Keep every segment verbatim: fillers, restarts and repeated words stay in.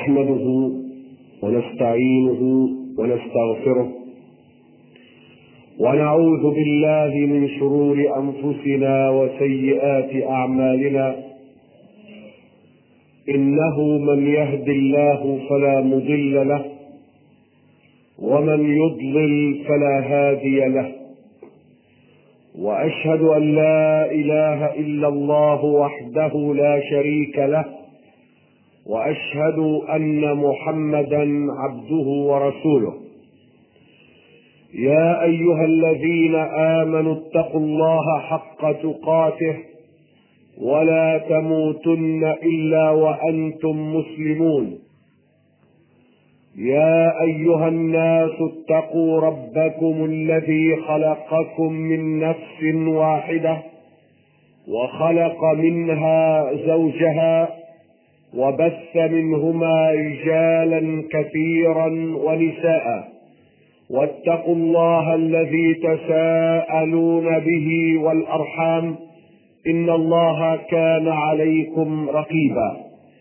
نحمده ونستعينه ونستغفره ونعوذ بالله من شرور أنفسنا وسيئات أعمالنا، إنه من يهد الله فلا مضل له ومن يضلل فلا هادي له، وأشهد أن لا إله إلا الله وحده لا شريك له، وأشهد أن محمدا عبده ورسوله. يا أيها الذين آمنوا اتقوا الله حق تقاته ولا تموتن إلا وأنتم مسلمون. يا أيها الناس اتقوا ربكم الذي خلقكم من نفس واحدة وخلق منها زوجها وبث منهما رجالا كثيرا ونساء، واتقوا الله الذي تساءلون به والأرحام إن الله كان عليكم رقيبا.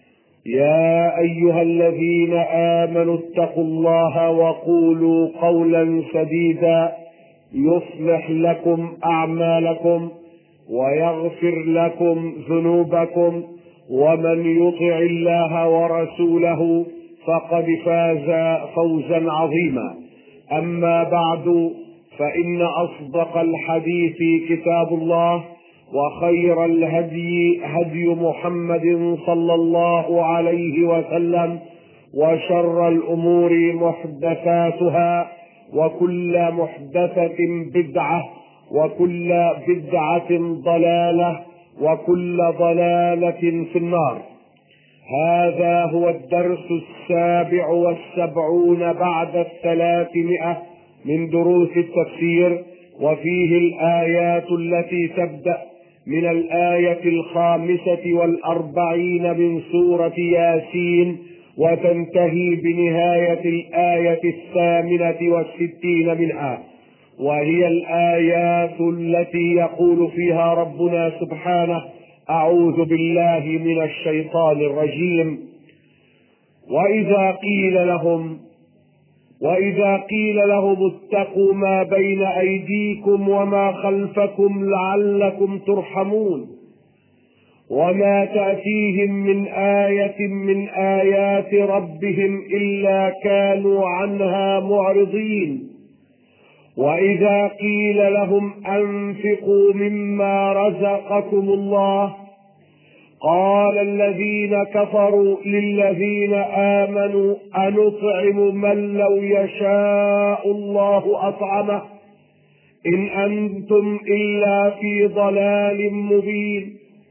يا أيها الذين آمنوا اتقوا الله وقولوا قولا سديدا يصلح لكم أعمالكم ويغفر لكم ذنوبكم، ومن يطع الله ورسوله فقد فاز فوزا عظيما. أما بعد، فإن أصدق الحديث كتاب الله، وخير الهدي هدي محمد صلى الله عليه وسلم، وشر الأمور محدثاتها، وكل محدثة بدعة، وكل بدعة ضلالة، وكل ضلالة في النار. هذا هو الدرس السابع والسبعون بعد الثلاثمائة من دروس التفسير، وفيه الآيات التي تبدأ من الآية الخامسة والأربعين من سورة ياسين وتنتهي بنهاية الآية الثامنة والستين منها، وهي الآيات التي يقول فيها ربنا سبحانه: أعوذ بالله من الشيطان الرجيم. وإذا قيل لهم وإذا قيل لهم اتقوا ما بين أيديكم وما خلفكم لعلكم ترحمون، وما تأتيهم من آية من آيات ربهم إلا كانوا عنها معرضين. وإذا قيل لهم أنفقوا مما رزقكم الله قال الذين كفروا للذين آمنوا أنطعم من لو يشاء الله أطعمه إن أنتم إلا في ضلال مبين.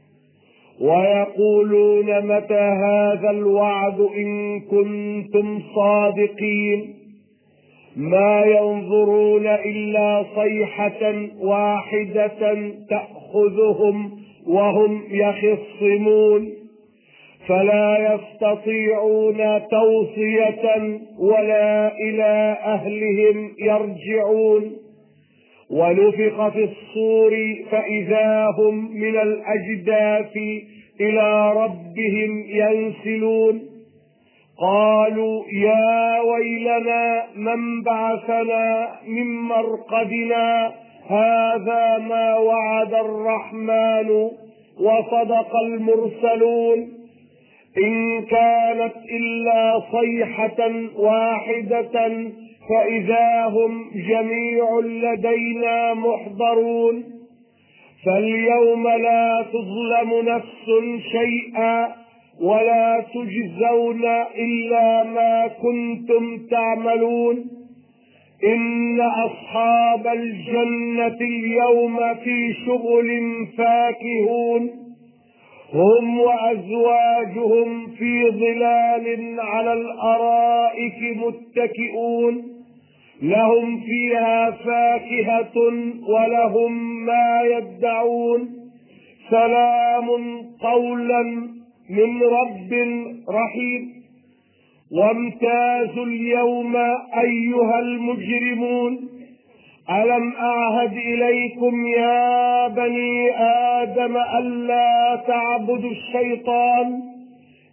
ويقولون متى هذا الوعد إن كنتم صادقين، ما ينظرون إلا صيحة واحدة تأخذهم وهم يخصمون، فلا يستطيعون توصية ولا إلى أهلهم يرجعون. ونفخ في الصور فإذا هم من الأجداث إلى ربهم ينسلون. قالوا يا ويلنا من بعثنا من مرقدنا، هذا ما وعد الرحمن وصدق المرسلون. إن كانت إلا صيحة واحدة فإذا هم جميع لدينا محضرون. فاليوم لا تظلم نفس شيئا ولا تجزون إلا ما كنتم تعملون. إن أصحاب الجنة اليوم في شغل فاكهون، هم وأزواجهم في ظلال على الأرائك متكئون، لهم فيها فاكهة ولهم ما يدعون. سلام قولا من رب رحيم. وامتازوا اليوم أيها المجرمون، ألم أعهد إليكم يا بني آدم ألا تعبدوا الشيطان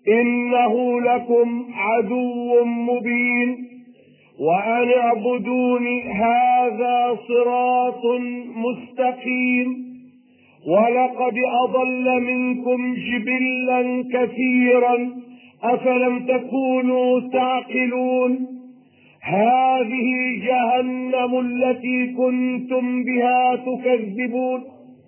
إنه لكم عدو مبين وأن اعبدوني هذا صراط مستقيم. ولقد أضل منكم جبلا كثيرا أفلم تكونوا تعقلون. هذه جهنم التي كنتم بها تكذبون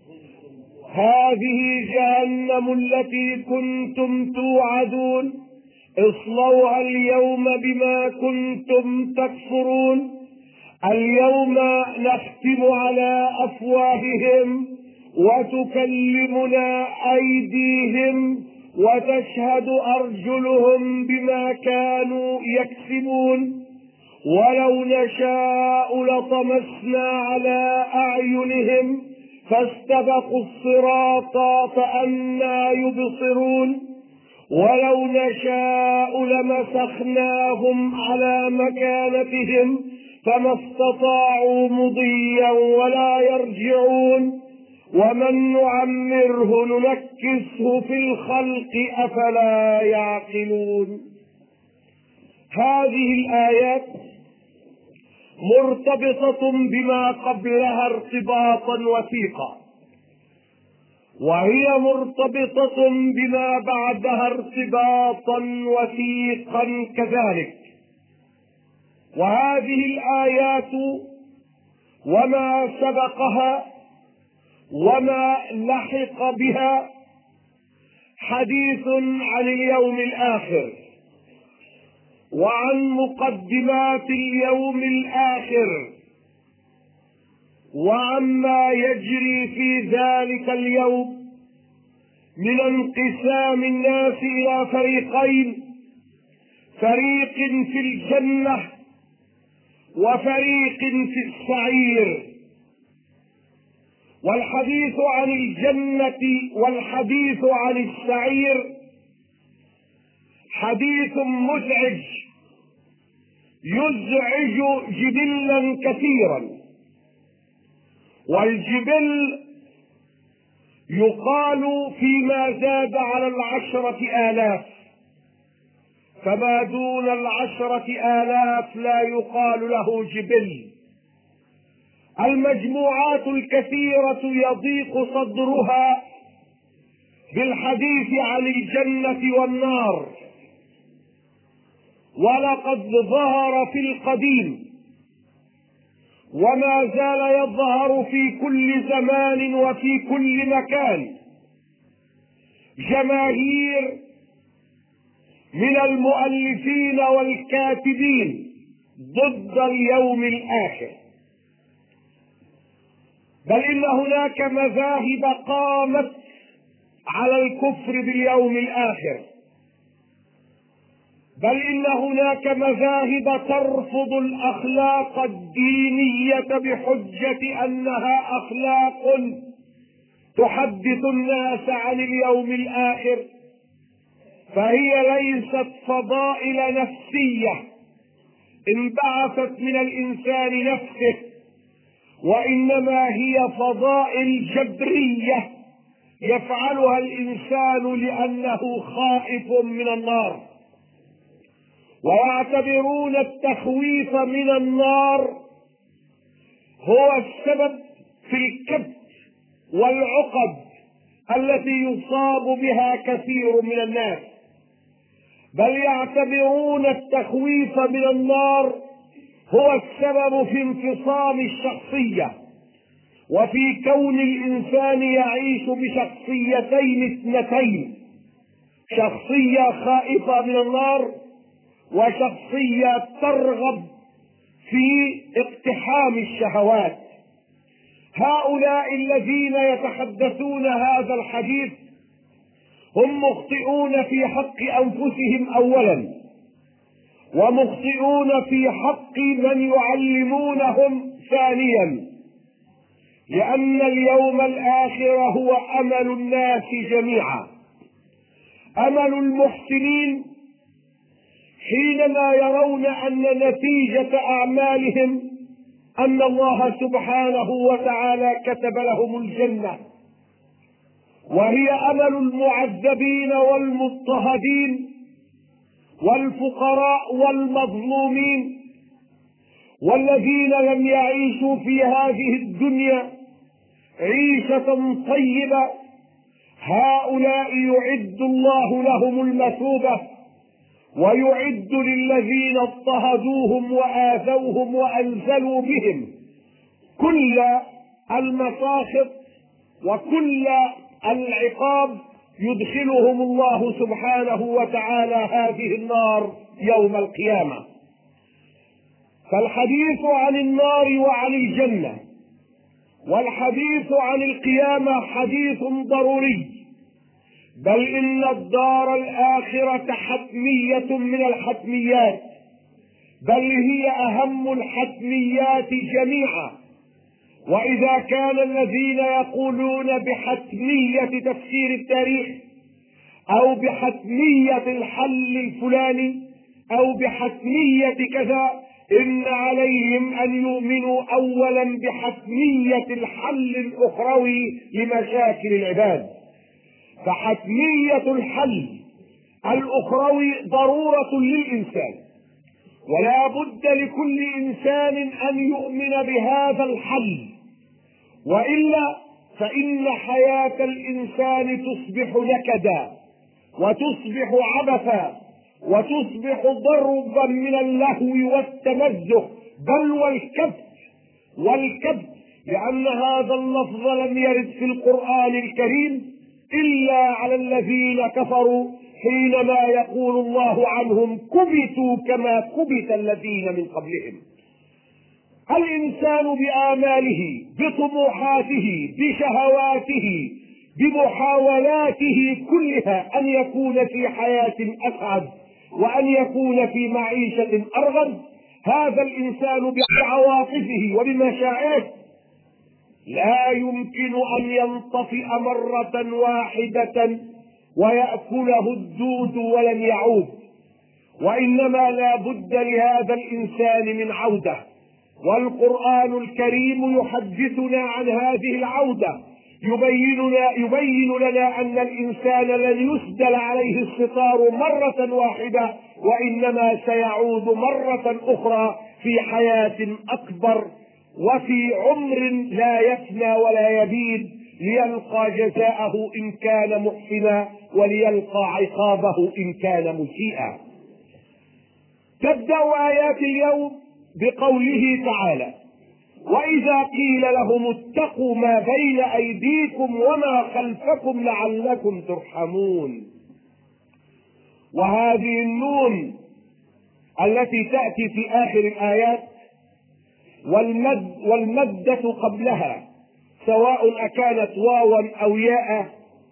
هذه جهنم التي كنتم توعدون اصلوها اليوم بما كنتم تكفرون. اليوم نختم على أفواههم وتكلمنا أيديهم وتشهد أرجلهم بما كانوا يكسبون. ولو نشاء لطمسنا على أعينهم فاستبقوا الصراط فأنى يبصرون. ولو نشاء لمسخناهم على مكانتهم فما استطاعوا مضيا ولا يرجعون. ومن نعمره ننكسه في الخلق أفلا يعقلون. هذه الآيات مرتبطة بما قبلها ارتباطا وثيقا، وهي مرتبطة بما بعدها ارتباطا وثيقا كذلك. وهذه الآيات وما سبقها وما لحق بها حديث عن اليوم الآخر وعن مقدمات اليوم الآخر وعما يجري في ذلك اليوم من انقسام الناس إلى فريقين، فريق في الجنة وفريق في السعير. والحديث عن الجنة والحديث عن السعير حديث مزعج يزعج جبلا كثيرا. والجبل يقال فيما زاد على العشرة آلاف، فما دون العشرة آلاف لا يقال له جبل. المجموعات الكثيرة يضيق صدرها بالحديث عن الجنة والنار. ولقد ظهر في القديم وما زال يظهر في كل زمان وفي كل مكان جماهير من المؤلفين والكاتبين ضد اليوم الآخر، بل إن هناك مذاهب قامت على الكفر باليوم الآخر، بل إن هناك مذاهب ترفض الأخلاق الدينية بحجة أنها أخلاق تحدث الناس عن اليوم الآخر، فهي ليست فضائل نفسية انبعثت من الإنسان نفسه، وإنما هي فضائل جبرية يفعلها الإنسان لأنه خائف من النار. ويعتبرون التخويف من النار هو السبب في الكبت والعقد التي يصاب بها كثير من الناس، بل يعتبرون التخويف من النار هو السبب في انفصام الشخصية وفي كون الإنسان يعيش بشخصيتين اثنتين، شخصية خائفة من النار وشخصية ترغب في اقتحام الشهوات. هؤلاء الذين يتحدثون هذا الحديث هم مخطئون في حق أنفسهم أولا، ومخطئون في حق من يعلمونهم ثانيا، لأن اليوم الآخر هو أمل الناس جميعا. أمل المحسنين حينما يرون أن نتيجة أعمالهم أن الله سبحانه وتعالى كتب لهم الجنة، وهي أمل المعذبين والمضطهدين والفقراء والمظلومين والذين لم يعيشوا في هذه الدنيا عيشة طيبة، هؤلاء يعد الله لهم المثوبة، ويعد للذين اضطهدوهم وآذوهم وأنزلوا بهم كل المساخط وكل العقاب، يدخلهم الله سبحانه وتعالى هذه النار يوم القيامة. فالحديث عن النار وعن الجنة والحديث عن القيامة حديث ضروري، بل إن الدار الآخرة حتمية من الحتميات، بل هي أهم الحتميات جميعا. وإذا كان الذين يقولون بحتمية تفسير التاريخ أو بحتمية الحل الفلاني أو بحتمية كذا، إن عليهم أن يؤمنوا أولا بحتمية الحل الأخروي لمشاكل العباد. فحتمية الحل الأخروي ضرورة للإنسان، ولا بد لكل إنسان أن يؤمن بهذا الحل، وإلا فإن حياة الإنسان تصبح نكدا وتصبح عبثا وتصبح ضربا من اللهو والتمزق بل والكبت والكبت لأن هذا اللفظ لم يرد في القرآن الكريم إلا على الذين كفروا، حينما يقول الله عنهم كبتوا كما كبت الذين من قبلهم. الإنسان بآماله بطموحاته بشهواته بمحاولاته كلها أن يكون في حياة أسعد وأن يكون في معيشة أرغد، هذا الإنسان بعواطفه وبمشاعره لا يمكن أن ينطفئ مرة واحدة ويأكله الدود ولن يعود، وإنما لا بد لهذا الإنسان من عودة. والقرآن الكريم يحدثنا عن هذه العودة، يبيننا يبين لنا أن الإنسان لن يسدل عليه الستار مرة واحدة، وإنما سيعود مرة أخرى في حياة أكبر وفي عمر لا يفنى ولا يبيد، ليلقى جزاءه إن كان محسنا وليلقى عقابه إن كان مسيئا. تبدأ آيات اليوم بقوله تعالى: وإذا قيل لهم اتقوا ما بين أيديكم وما خلفكم لعلكم ترحمون. وهذه النون التي تأتي في آخر الآيات والمد والمدة قبلها سواء أكانت واوا أو ياء،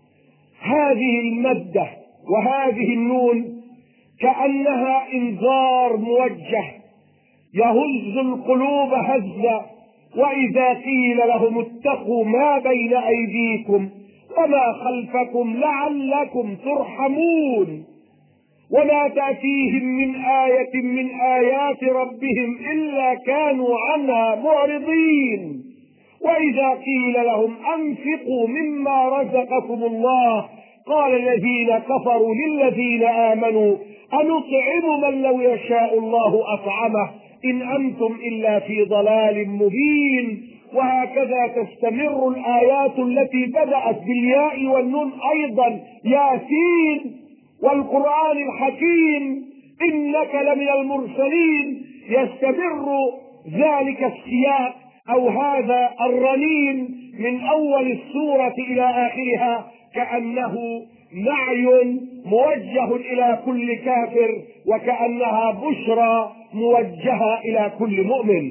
هذه المدة وهذه النون كأنها إنذار موجه يهز القلوب هزا. وإذا قيل لهم اتقوا ما بين أيديكم وما خلفكم لعلكم ترحمون، وما تأتيهم من آية من آيات ربهم إلا كانوا عنها معرضين. وإذا قيل لهم أنفقوا مما رزقكم الله قال الذين كفروا للذين آمنوا أنطعم من لو يشاء الله أطعمه إن أنتم إلا في ضلال مبين. وهكذا تستمر الآيات التي بدأت بالياء والنون أيضا: ياسين والقرآن الحكيم إنك لمن المرسلين. يستمر ذلك السياق أو هذا الرنين من أول السورة إلى آخرها كأنه نعي موجه إلى كل كافر، وكأنها بشرى موجهة إلى كل مؤمن.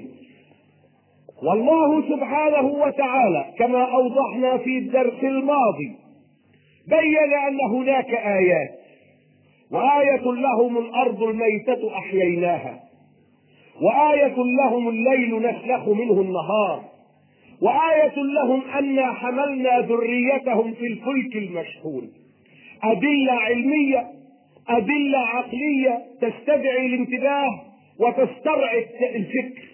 والله سبحانه وتعالى كما أوضحنا في الدرس الماضي بين أن هناك آيات، وآية لهم الأرض الميتة أحييناها، وآية لهم الليل نسلخ منه النهار، وآية لهم أنا حملنا ذريتهم في الفلك المشحون. أدلة علمية، أدلة عقلية تستدعي الانتباه وتسترعي الفكر.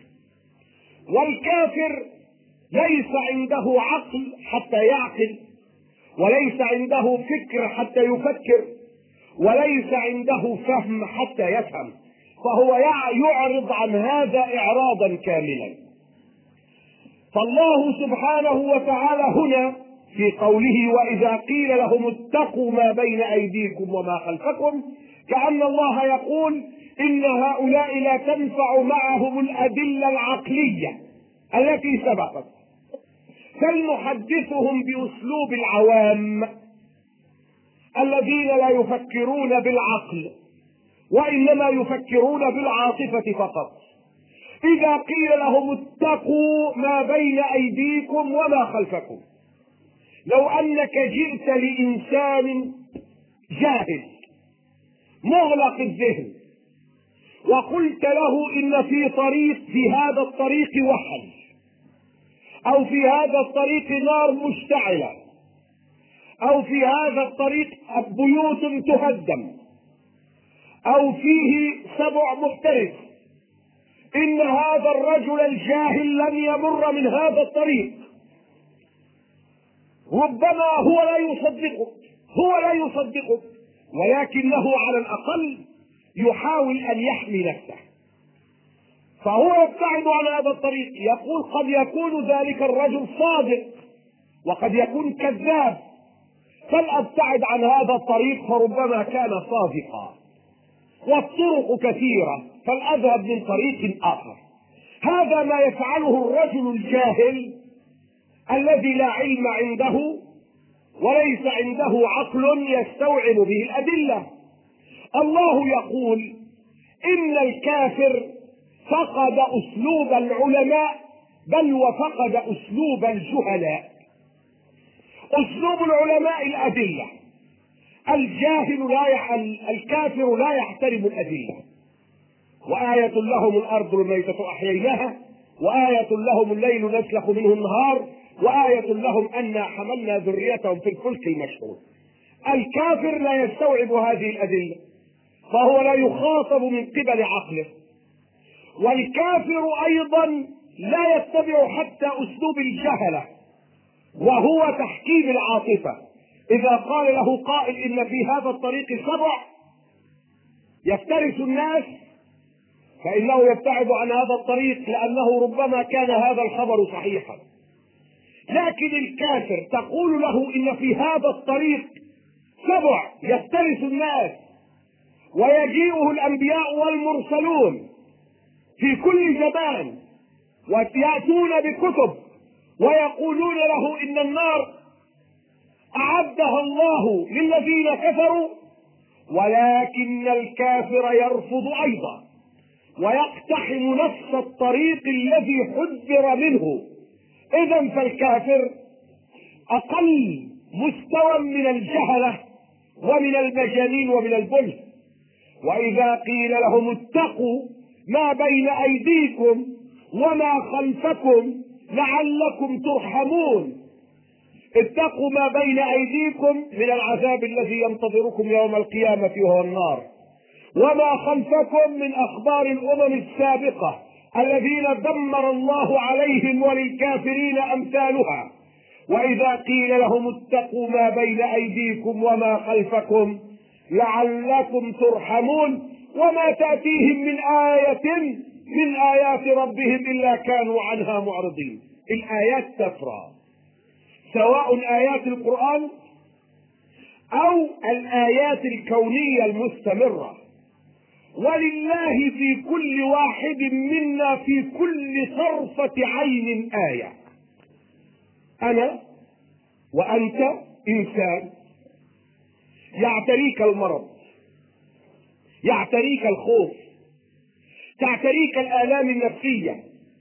والكافر ليس عنده عقل حتى يعقل، وليس عنده فكر حتى يفكر، وليس عنده فهم حتى يفهم، فهو يعرض عن هذا إعراضا كاملا. فالله سبحانه وتعالى هنا في قوله وإذا قيل لهم اتقوا ما بين أيديكم وما خلفكم، كأن الله يقول إن هؤلاء لا تنفع معهم الأدلة العقلية التي سبقت، فلنحدثهم بأسلوب العوام الذين لا يفكرون بالعقل وإنما يفكرون بالعاطفة فقط. إذا قيل لهم اتقوا ما بين أيديكم وما خلفكم، لو أنك جئت لإنسان جاهل مغلق الذهن وقلت له إن في طريق في هذا الطريق وحل، أو في هذا الطريق نار مشتعلة، أو في هذا الطريق بيوت تهدم، أو فيه سبع مفترس، إن هذا الرجل الجاهل لن يمر من هذا الطريق، ربما هو لا يصدقك هو لا يصدقك ولكنه على الأقل يحاول أن يحمي نفسه، فهو يبتعد عن هذا الطريق. يقول قد يكون ذلك الرجل صادق وقد يكون كذاب، فلأبتعد عن هذا الطريق فربما كان صادقا، والطرق كثيرة فلأذهب من طريق آخر. هذا ما يفعله الرجل الجاهل الذي لا علم عنده وليس عنده عقل يستوعب به الأدلة. الله يقول إن الكافر فقد أسلوب العلماء بل وفقد أسلوب الجهلاء. أسلوب العلماء الأدلة، الجاهل لا يح... الكافر لا يحترم الأدلة. وآية لهم الأرض الميتة أحييناها، وآية لهم الليل نسلخ منه النهار، وآية لهم أنا حملنا ذريتهم في الفلك المشحون. الكافر لا يستوعب هذه الأدلة، فهو لا يخاطب من قبل عقله. والكافر أيضا لا يتبع حتى أسلوب الجهلة وهو تحكيم العاطفة. إذا قال له قائل إن في هذا الطريق سبع يفترس الناس، فإنه يبتعد عن هذا الطريق لأنه ربما كان هذا الخبر صحيحا. لكن الكافر تقول له إن في هذا الطريق سبع يفترس الناس ويجيئه الأنبياء والمرسلون في كل زمان ويأتون بكتب ويقولون له إن النار أعدها الله للذين كفروا، ولكن الكافر يرفض أيضا ويقتحم نفس الطريق الذي حذر منه. إذن فالكافر أقل مستوى من الجهلة ومن المجانين ومن البلد. وإذا قيل لهم اتقوا ما بين أيديكم وما خلفكم لعلكم ترحمون، اتقوا ما بين أيديكم من العذاب الذي ينتظركم يوم القيامة وهو النار، وما خلفكم من أخبار الأمم السابقة الذين دمر الله عليهم وللكافرين أمثالها. وإذا قيل لهم اتقوا ما بين أيديكم وما خلفكم لعلكم ترحمون، وما تأتيهم من آية من آيات ربهم إلا كانوا عنها معرضين. الآيات تفرى، سواء آيات القرآن أو الآيات الكونية المستمرة، ولله في كل واحد منا في كل طرفة عين آية. أنا وأنت إنسان يعتريك المرض، يعتريك الخوف، تعتريك الآلام النفسية،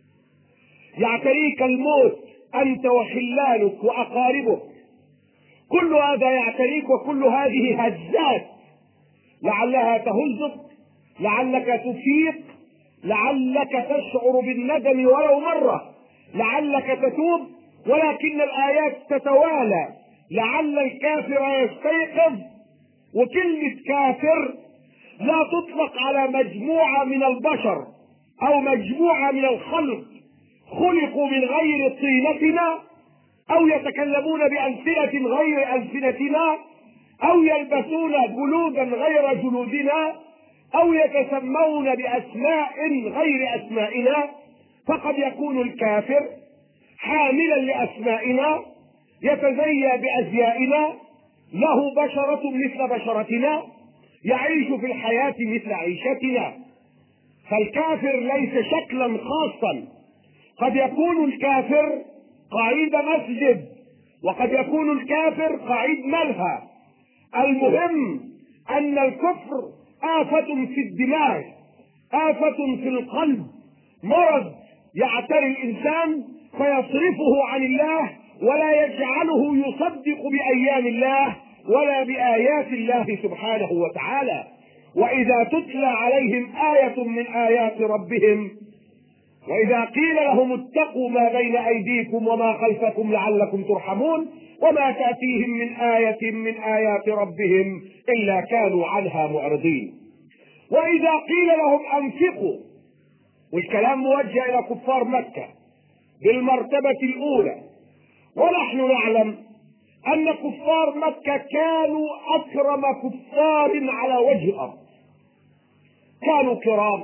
يعتريك الموت أنت وخلانك وأقاربك، كل هذا يعتريك، وكل هذه هزات لعلها تهزك، لعلك تفيق، لعلك تشعر بالندم ولو مرة، لعلك تتوب، ولكن الآيات تتوالى لعل الكافر يستيقظ. وكلمة كافر لا تطلق على مجموعة من البشر أو مجموعة من الخلق خلقوا من غير طينتنا أو يتكلمون بألسنة غير ألسنتنا أو يلبسون جلودا غير جلودنا، أو يتسمون بأسماء غير أسمائنا، فقد يكون الكافر حاملا لأسمائنا، يتزيى بأزيائنا، له بشرة مثل بشرتنا، يعيش في الحياة مثل عيشتنا. فالكافر ليس شكلا خاصا، قد يكون الكافر قعيد مسجد، وقد يكون الكافر قعيد ملهى. المهم أن الكفر آفة في الدماغ، آفة في القلب، مرض يعتري الإنسان فيصرفه عن الله، ولا يجعله يصدق بأيام الله ولا بآيات الله سبحانه وتعالى. وإذا تتلى عليهم آية من آيات ربهم، وإذا قيل لهم اتقوا ما بين أيديكم وما خلفكم لعلكم ترحمون، وما تأتيهم من آية من آيات ربهم إلا كانوا عنها معرضين. وإذا قيل لهم أنفقوا، والكلام موجه إلى كفار مكة بالمرتبة الأولى، ونحن نعلم أن كفار مكة كانوا أكرم كفار على وجه الأرض، كانوا كرام،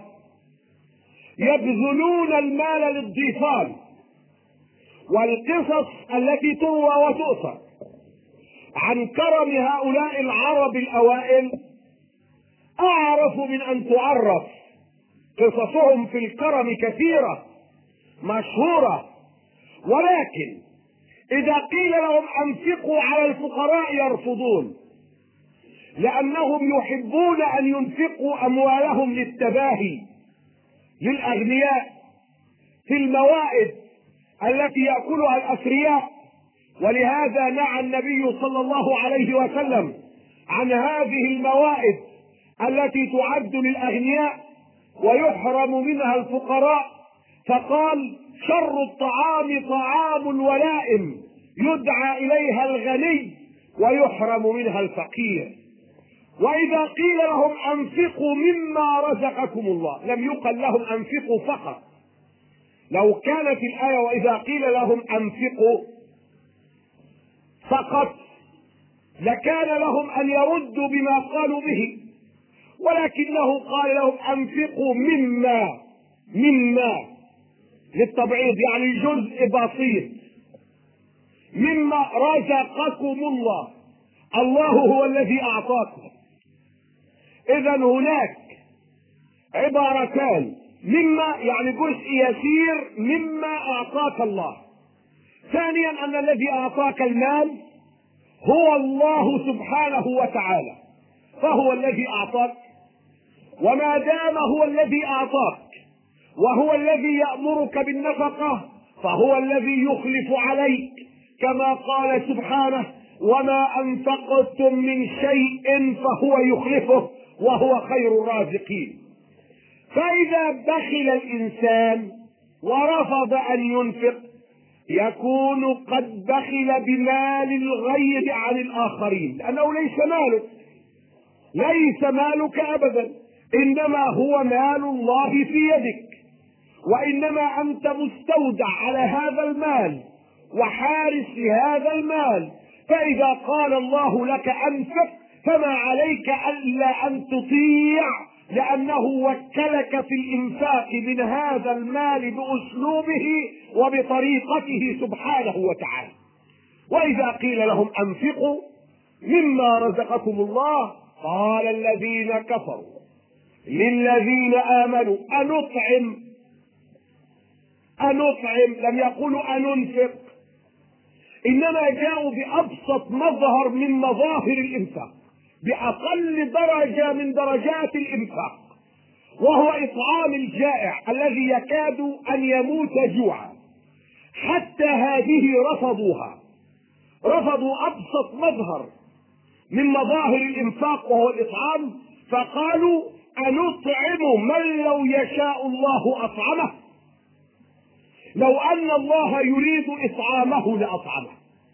يبذلون المال للضيفان. والقصص التي تروى وتؤثر عن كرم هؤلاء العرب الأوائل أعرف من أن تعرف. قصصهم في الكرم كثيرة مشهورة، ولكن إذا قيل لهم أنفقوا على الفقراء يرفضون، لأنهم يحبون أن ينفقوا أموالهم للتباهي للأغنياء في الموائد التي يأكلها الأثرياء. ولهذا نهى النبي صلى الله عليه وسلم عن هذه الموائد التي تعد للأغنياء ويحرم منها الفقراء، فقال شر الطعام طعام الولائم يدعى إليها الغني ويحرم منها الفقير. وإذا قيل لهم أنفقوا مما رزقكم الله، لم يقل لهم أنفقوا فقط. لو كانت الآية وإذا قيل لهم أنفقوا فقط لكان لهم أن يردوا بما قالوا به، ولكنه قال لهم أنفقوا مما مما للتبعيض، يعني جزء بسيط مما رزقكم الله، الله هو الذي أعطاكم. إذا هناك عبارتان، مما يعني جزء يسير مما أعطاك الله. ثانيا أن الذي أعطاك المال هو الله سبحانه وتعالى، فهو الذي أعطاك، وما دام هو الذي أعطاك وهو الذي يأمرك بالنفقة فهو الذي يخلف عليك، كما قال سبحانه وما أنفقتم من شيء فهو يخلفه وهو خير الرازقين. فإذا بخل الإنسان ورفض أن ينفق يكون قد بخل بمال الغير عن الآخرين، لأنه ليس مالك، ليس مالك أبدا، إنما هو مال الله في يدك، وإنما أنت مستودع على هذا المال وحارس لهذا المال. فإذا قال الله لك أنفق فما عليك إلا أن تطيع، لأنه وكلك في الإنفاق من هذا المال بأسلوبه وبطريقته سبحانه وتعالى. وإذا قيل لهم أنفقوا مما رزقكم الله قال الذين كفروا للذين آمنوا أنطعم أنطعم، لم يقولوا أننفق، إنما جاءوا بأبسط مظهر من مظاهر الإنفاق، بأقل درجة من درجات الإنفاق، وهو إطعام الجائع الذي يكاد أن يموت جوعا. حتى هذه رفضوها، رفضوا أبسط مظهر من مظاهر الإنفاق وهو الإطعام، فقالوا أنطعم من لو يشاء الله أطعمه، لو أن الله يريد إطعامه لأطعمه،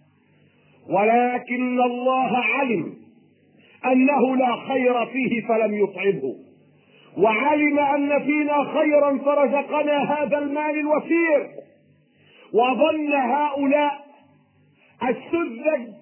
ولكن الله علم أنه لا خير فيه فلم يطعمه، وعلم أن فينا خيرا فرزقنا هذا المال الوفير. وظن هؤلاء السذج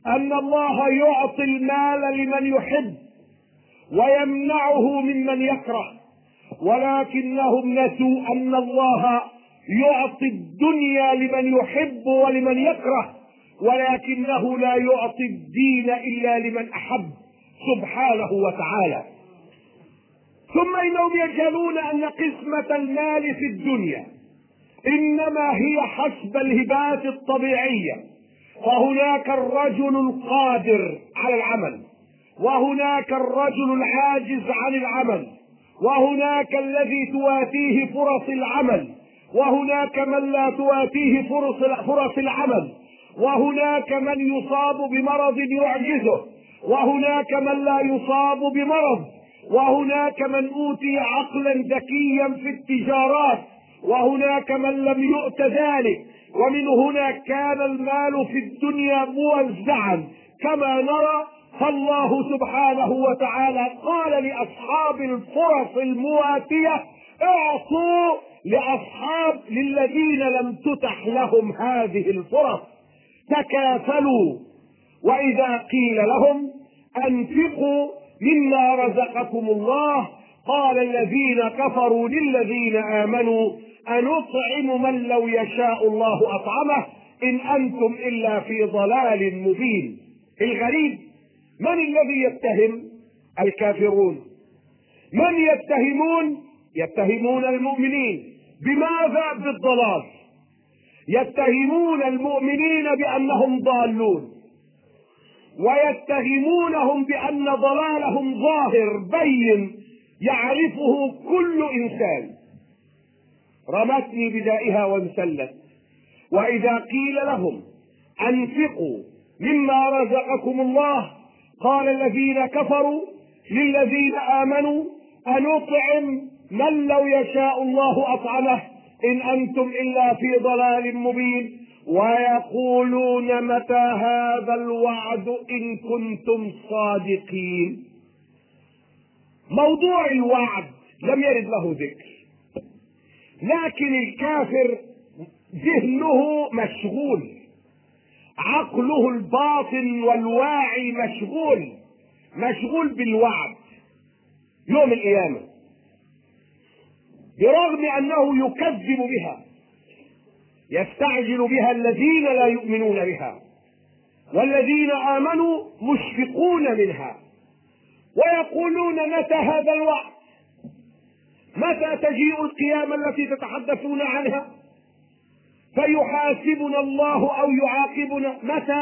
أن الله يعطي المال لمن يحب ويمنعه ممن يكره، ولكنهم نسوا أن الله يعطي الدنيا لمن يحب ولمن يكره، ولكنه لا يعطي الدين إلا لمن أحب سبحانه وتعالى. ثم إنهم يجهلون أن قسمة المال في الدنيا إنما هي حسب الهبات الطبيعية، فهناك الرجل القادر على العمل، وهناك الرجل العاجز عن العمل، وهناك الذي تواتيه فرص العمل، وهناك من لا تواتيه فرص فرص العمل، وهناك من يصاب بمرض يعجزه، وهناك من لا يصاب بمرض، وهناك من أوتي عقلا ذكيا في التجارات، وهناك من لم يؤت ذلك. ومن هنا كان المال في الدنيا موزعا كما نرى. فالله سبحانه وتعالى قال لأصحاب الفرص المواتية: اعطوا لأصحاب للذين لم تتح لهم هذه الفرص، تكافلوا. وإذا قيل لهم أنفقوا مما رزقكم الله قال الذين كفروا للذين آمنوا أنطعم من لو يشاء الله أطعمه إن أنتم إلا في ضلال مبين. الغريب من الذي يتهم؟ الكافرون. من يتهمون؟ يتهمون المؤمنين. بماذا؟ بالضلال. يتهمون المؤمنين بأنهم ضالون، ويتهمونهم بأن ضلالهم ظاهر بين يعرفه كل إنسان. رمتني بدائها وانسلت. وإذا قيل لهم أنفقوا مما رزقكم الله قال الذين كفروا للذين آمنوا أنطعم من لو يشاء الله أطعمه إن أنتم إلا في ضلال مبين. ويقولون متى هذا الوعد إن كنتم صادقين. موضوع الوعد لم يرد له ذكر، لكن الكافر ذهنه مشغول، عقله الباطن والواعي مشغول مشغول بالوعد يوم القيامة، برغم أنه يكذب بها، يستعجل بها الذين لا يؤمنون بها، والذين آمنوا مشفقون منها، ويقولون متى هذا الوعد؟ متى تجيء القيامة التي تتحدثون عنها فيحاسبنا الله أو يعاقبنا؟ متى؟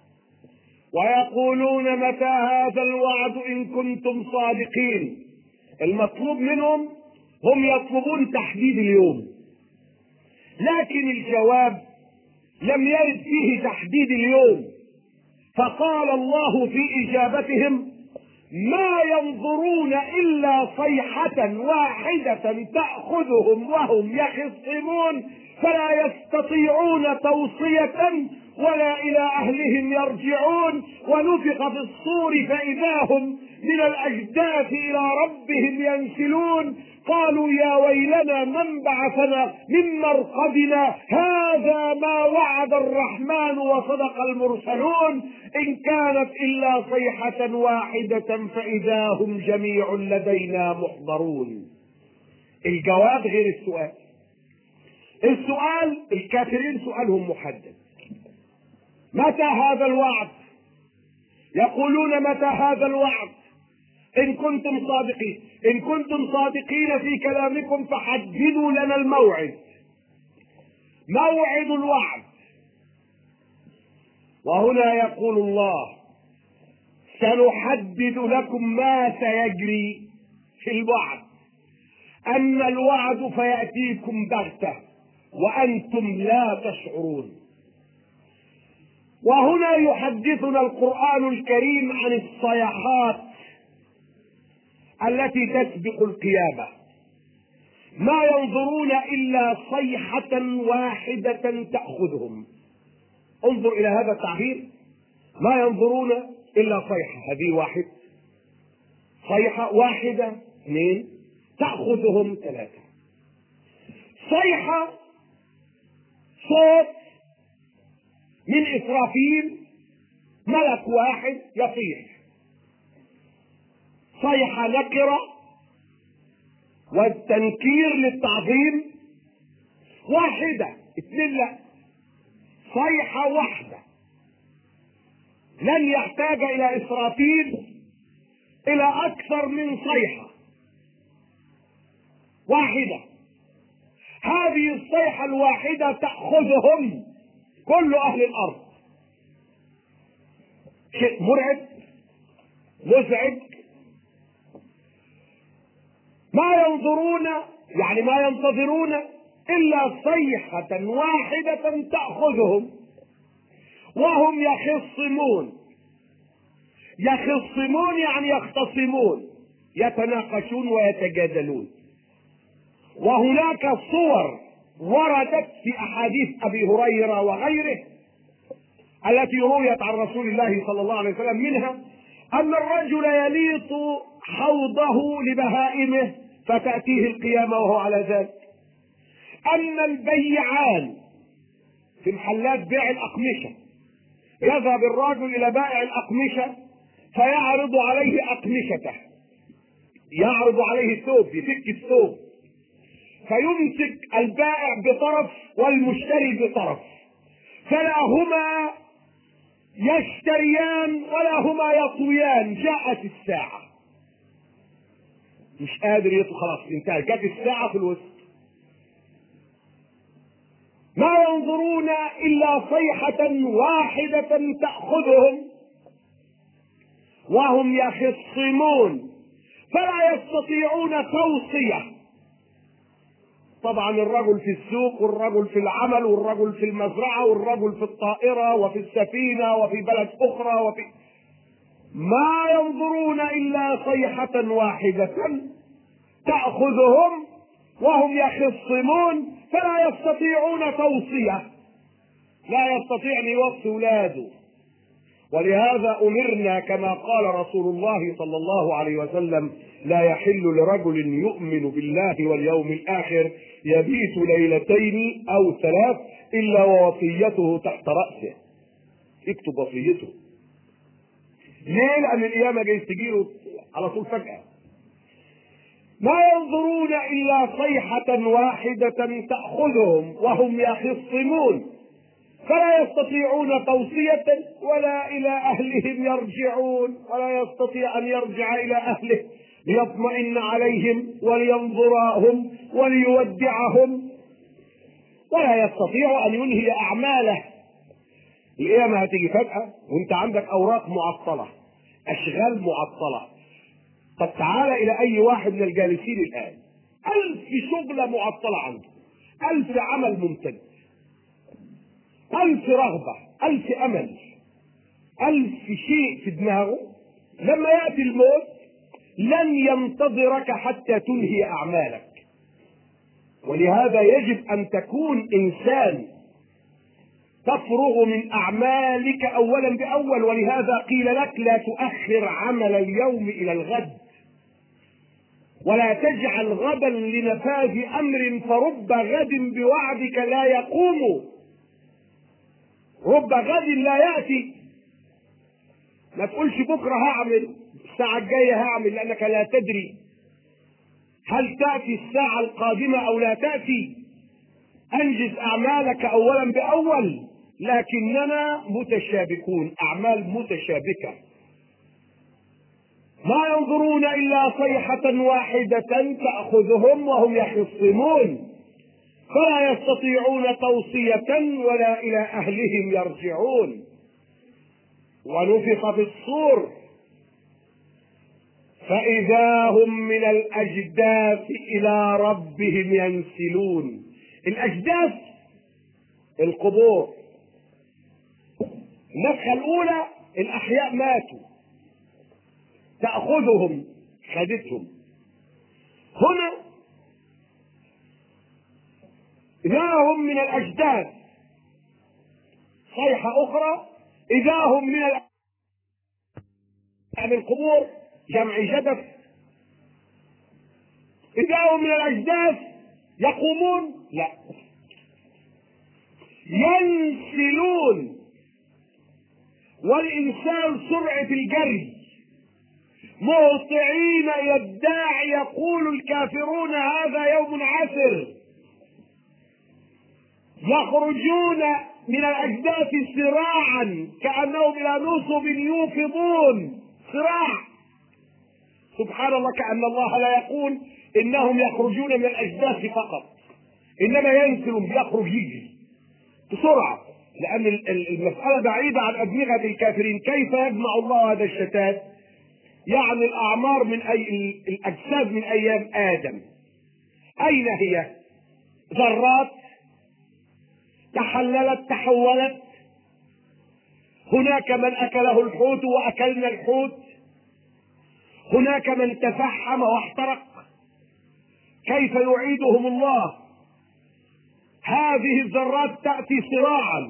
ويقولون متى هذا الوعد إن كنتم صادقين. المطلوب منهم، هم يطلبون تحديد اليوم، لكن الجواب لم يرد فيه تحديد اليوم. فقال الله في إجابتهم: ما ينظرون إلا صيحة واحدة تأخذهم وهم يخصمون فلا يستطيعون توصية ولا إلى أهلهم يرجعون. ونفخ في الصور فإذا هم من الأجداث إلى ربهم ينسلون. قالوا يا ويلنا من بعثنا من مرقدنا هذا ما وعد الرحمن وصدق المرسلون إن كانت إلا صيحة واحدة فإذا هم جميع لدينا محضرون. الجواب غير السؤال. السؤال الكافرين سؤالهم محدد: متى هذا الوعد؟ يقولون متى هذا الوعد إن كنتم صادقين. إن كنتم صادقين في كلامكم فحددوا لنا الموعد، موعد الوعد. وهنا يقول الله: سنحدد لكم ما سيجري في الوعد، أن الوعد فيأتيكم بغتة وأنتم لا تشعرون. وهنا يحدثنا القرآن الكريم عن الصيحات التي تسبق القيامة. ما ينظرون إلا صيحة واحدة تأخذهم. انظر إلى هذا التعبير: ما ينظرون إلا صيحة. هذه واحد، صيحة واحدة اثنين، تأخذهم ثلاثة. صيحة صوت من إسرافيل ملك واحد يصيح، صيحة نكرة والتنكير للتعظيم واحدة، اثنين لا، صيحة واحدة. لن يحتاج إلى إسرافيل إلى أكثر من صيحة واحدة. هذه الصيحة الواحدة تأخذهم كل أهل الأرض. شيء مرعب مزعج. ما ينظرون يعني ما ينتظرون إلا صيحة واحدة تأخذهم وهم يخصمون. يخصمون يعني يختصمون، يتناقشون ويتجادلون. وهناك صور وردت في أحاديث أبي هريرة وغيره التي رويت عن رسول الله صلى الله عليه وسلم، منها أن الرجل يليط حوضه لبهائمه فتأتيه القيامة وهو على ذلك. أن البيعان في محلات بيع الأقمشة يذهب الرجل إلى بائع الأقمشة فيعرض عليه أقمشته، يعرض عليه الثوب، يفك الثوب، فيمسك البائع بطرف والمشتري بطرف، فلا هما يشتريان ولا هما يطويان. جاءت الساعة، مش قادر يطوي، خلاص انتهى، جاءت الساعة في الوسط. ما ينظرون إلا صيحة واحدة تأخذهم وهم يخصمون فلا يستطيعون توصية. طبعا الرجل في السوق والرجل في العمل والرجل في المزرعة والرجل في الطائرة وفي السفينة وفي بلد أخرى وفي ما ينظرون إلا صيحة واحدة تأخذهم وهم يخصمون فلا يستطيعون توصية. لا يستطيع أن يوصي ولاده. ولهذا أمرنا كما قال رسول الله صلى الله عليه وسلم: لا يحل لرجل يؤمن بالله واليوم الآخر يبيت ليلتين أو ثلاث إلا ووصيته تحت رأسه. اكتب وصيته. ليه؟ لأن القيامة جاي تجيله على طول فجأة. ما ينظرون إلا صيحة واحدة تأخذهم وهم يخصمون فلا يستطيعون توصية ولا إلى أهلهم يرجعون، ولا يستطيع أن يرجع إلى أهله ليطمئن عليهم ولينظرهم وليودعهم، ولا يستطيع أن ينهي أعماله. القيامة هتيجي فجأة وانت عندك أوراق معطلة، أشغال معطلة. طب تعالى إلى أي واحد من الجالسين الآن، ألف شغلة معطلة عنده، ألف عمل ممتد، ألف رغبة، ألف أمل، ألف شيء في دماغه. لما يأتي الموت لن ينتظرك حتى تنهي أعمالك. ولهذا يجب أن تكون إنسان تفرغ من أعمالك أولا بأول. ولهذا قيل لك: لا تؤخر عمل اليوم إلى الغد، ولا تجعل غدا لنفاذ أمر فرب غد بوعدك لا يقوم. رب غد لا يأتي. ما تقولش بكرة هعمل، الساعة الجاية هعمل، لأنك لا تدري هل تأتي الساعة القادمة أو لا تأتي. أنجز أعمالك أولا بأول، لكننا متشابكون، أعمال متشابكة. ما ينظرون إلا صيحة واحدة تأخذهم وهم يخصمون فلا يستطيعون توصية ولا إلى أهلهم يرجعون. ونفخ في الصور فإذا هم من الأجداث إلى ربهم ينسلون. الأجداث القبور. النفخة الأولى الأحياء ماتوا، تأخذهم، خدتهم. هنا إذا هم من الأجداث، صيحة أخرى إذا هم من ال... يعني القبور جمع جدث. إذا هم من الأجداث يقومون، لا، ينسلون. والإنسان سرعة الجري، مهطعين إلى الداعي يقول الكافرون هذا يوم عسر، يخرجون من الأجداث سراعا كأنهم إلى نصب يوفضون، صراع. سبحان الله، كأن الله لا يقول إنهم يخرجون من الأجداث فقط، إنما ينزل يخرج يجري بسرعة، لأن المسألة بعيدة عن أدمغة الكافرين. كيف يجمع الله هذا الشتات؟ يعني الأعمار من أي الأجساد من أيام آدم أين هي؟ ذرات تحللت تحولت. هناك من أكله الحوت وأكلنا الحوت، هناك من تفحم واحترق. كيف يعيدهم الله؟ هذه الذرات تأتي صراعا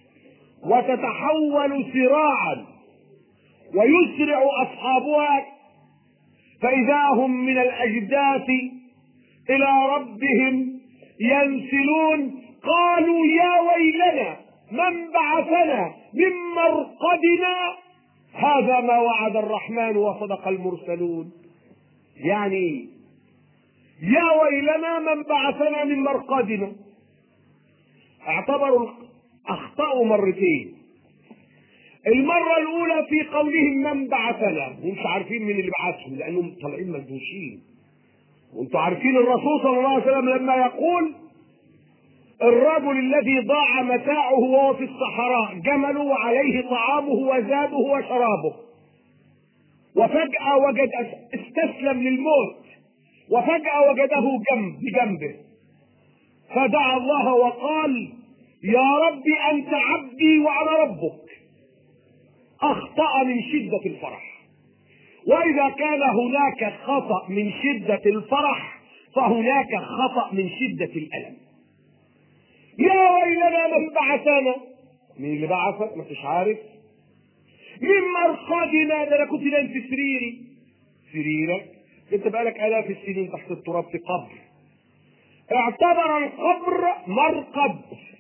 وتتحول صراعا ويسرع أصحابها، فإذا هم من الأجداث إلى ربهم ينسلون. قالوا يا ويلنا من بعثنا من مرقدنا هذا ما وعد الرحمن وصدق المرسلون. يعني يا ويلنا من بعثنا من مرقدنا. اعتبروا اخطأوا مرتين. المرة الأولى في قولهم من بعثنا، مش عارفين من اللي بعثهم لأنهم طالعين مدهوشين. وانتم عارفين الرسول صلى الله عليه وسلم لما يقول الرجل الذي ضاع متاعه وهو في الصحراء، جمله وعليه طعامه وزاده وشرابه، وفجأة وجد استسلم للموت، وفجأة وجده جنب بجنبه، فدعا الله وقال يا ربي أنت عبدي وأنا ربك. أخطأ من شدة الفرح. وإذا كان هناك خطأ من شدة الفرح فهناك خطأ من شدة الألم. يا ويلنا من بعثنا. مين اللي بعثك؟ ما فيش عارف. من مرقدنا، ده انا كنت نايم في سريري. سريرك؟ انت بقالك آلاف السنين تحت التراب في قبر. اعتبر القبر مرقد.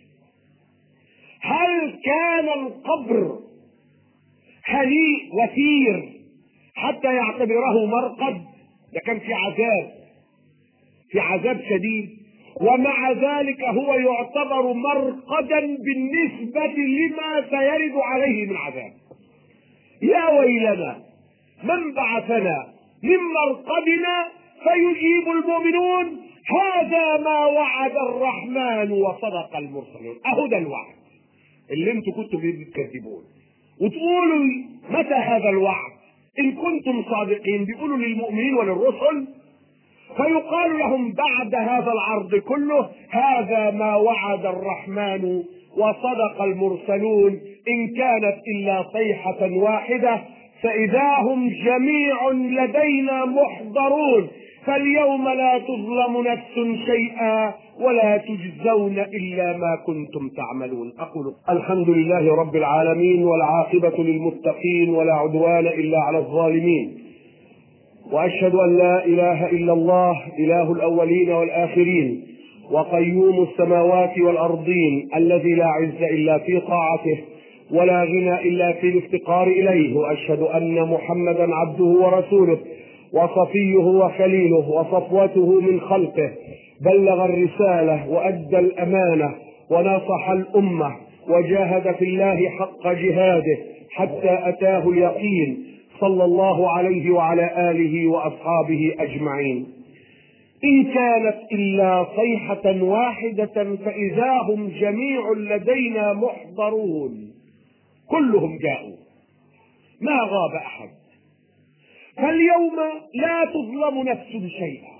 هل كان القبر هنيء وثير حتى يعتبره مرقد؟ ده كان في عذاب، في عذاب شديد، ومع ذلك هو يعتبر مرقدا بالنسبة لما سيرد عليه من عذاب. يا ويلنا من بعثنا من مرقدنا فيجيب المؤمنون هذا ما وعد الرحمن وصدق المرسلون. اهو ده الوعد اللي انتم كنتم بتكذبون وتقولوا متى هذا الوعد ان كنتم صادقين. بيقولوا للمؤمنين وللرسل، فيقال لهم بعد هذا العرض كله هذا ما وعد الرحمن وصدق المرسلون إن كانت إلا صيحة واحدة فإذا هم جميع لدينا محضرون فاليوم لا تظلم نفس شيئا ولا تجزون إلا ما كنتم تعملون. أقول الحمد لله رب العالمين والعاقبة للمتقين ولا عدوان إلا على الظالمين، وأشهد أن لا إله إلا الله إله الأولين والآخرين وقيوم السماوات والأرضين الذي لا عز إلا في طاعته ولا غنى إلا في الافتقار إليه. وأشهد أن محمدا عبده ورسوله وصفيه وخليله وصفوته من خلقه، بلغ الرسالة وأدى الأمانة ونصح الأمة وجاهد في الله حق جهاده حتى أتاه اليقين، صلى الله عليه وعلى آله وأصحابه أجمعين. إن كانت إلا صيحة واحدة فإذا هم جميع لدينا محضرون. كلهم جاءوا ما غاب أحد. فاليوم لا تظلم نفس شيئا.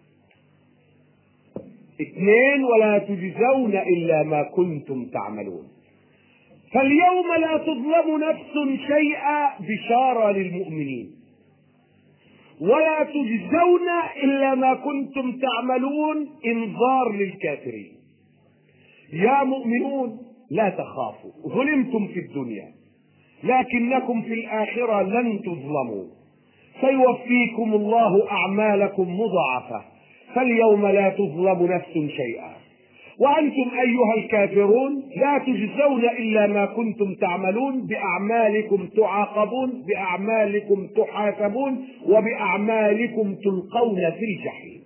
اثنين، ولا تجزون إلا ما كنتم تعملون. فاليوم لا تظلم نفس شيئا بشارة للمؤمنين، ولا تجزون إلا ما كنتم تعملون انذار للكافرين. يا مؤمنون لا تخافوا، ظلمتم في الدنيا لكنكم في الآخرة لن تظلموا، سيوفيكم الله أعمالكم مضاعفة. فاليوم لا تظلم نفس شيئا. وأنتم أيها الكافرون لا تجزون إلا ما كنتم تعملون، بأعمالكم تعاقبون، بأعمالكم تحاسبون، وبأعمالكم تلقون في الجحيم.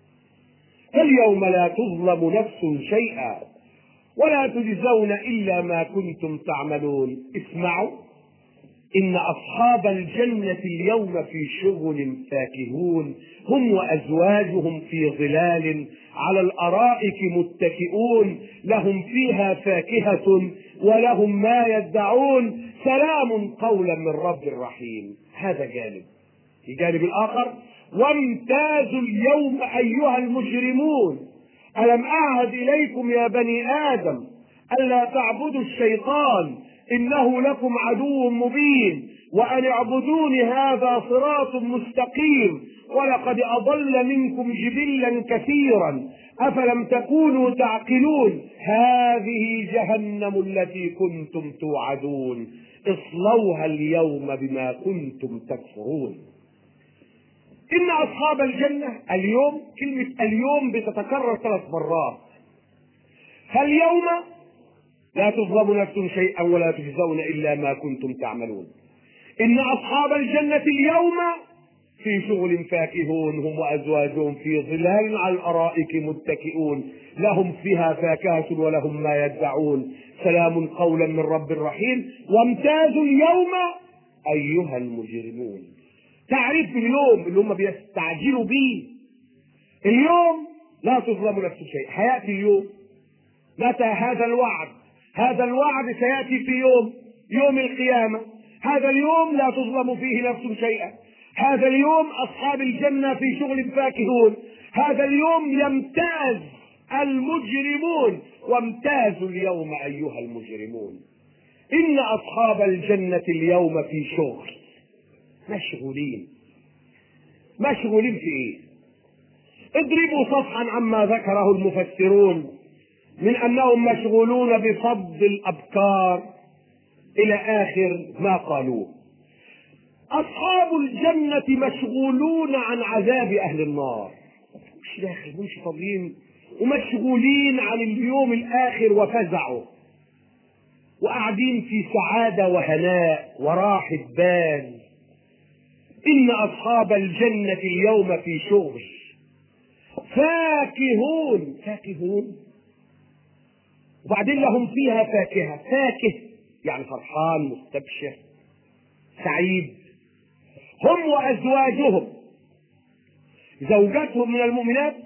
فاليوم لا تظلم نفس شيئا ولا تجزون إلا ما كنتم تعملون. اسمعوا، إن أصحاب الجنة اليوم في شغل فاكهون، هم وأزواجهم في ظلال على الأرائك متكئون، لهم فيها فاكهة ولهم ما يدعون، سلام قولا من رب رحيم. هذا جانب. الجانب الآخر: وامتازوا اليوم أيها المجرمون، ألم أعهد إليكم يا بني آدم ألا تعبدوا الشيطان إنه لكم عدو مبين، وأن اعبدوني هذا صراط مستقيم، ولقد أضل منكم جبلا كثيرا أفلم تكونوا تعقلون، هذه جهنم التي كنتم توعدون اصلوها اليوم بما كنتم تكفرون. إن أصحاب الجنة اليوم، كلمة اليوم بتتكرر ثلاث مرات. فاليوم لا تظلم نفس شيئا ولا تجزون إلا ما كنتم تعملون. إن أصحاب الجنة اليوم في شغل فاكهون، هم وأزواجهم في ظلال على الأرائك متكئون، لهم فيها فاكهة ولهم ما يدعون، سلام قولا من رب رحيم. وامتازوا اليوم أيها المجرمون. تعريف اليوم اللي هم بيستعجلوا به: اليوم لا تظلم نفس شيء. حياتي اليوم. متى هذا الوعد؟ هذا الوعد سيأتي في يوم يوم القيامة. هذا اليوم لا تظلم فيه نفس شيئا. هذا اليوم أصحاب الجنة في شغل فاكهون. هذا اليوم يمتاز المجرمون. وامتازوا اليوم أيها المجرمون. إن أصحاب الجنة اليوم في شغل. مشغولين. مشغولين في إيه؟ اضربوا صفحا عما ذكره المفسرون من أنهم مشغولون بفض الأبكار إلى آخر ما قالوه. أصحاب الجنة مشغولون عن عذاب أهل النار، مش داخل مش فاضيين، ومشغولين عن اليوم الآخر وفزعوا، وقاعدين في سعادة وهناء وراحة بال. إن أصحاب الجنة اليوم في شغل فاكهون. فاكهون وبعدين لهم فيها فاكهة. فاكه يعني فرحان مستبشر سعيد. هم وأزواجهم، زوجاتهم من المؤمنات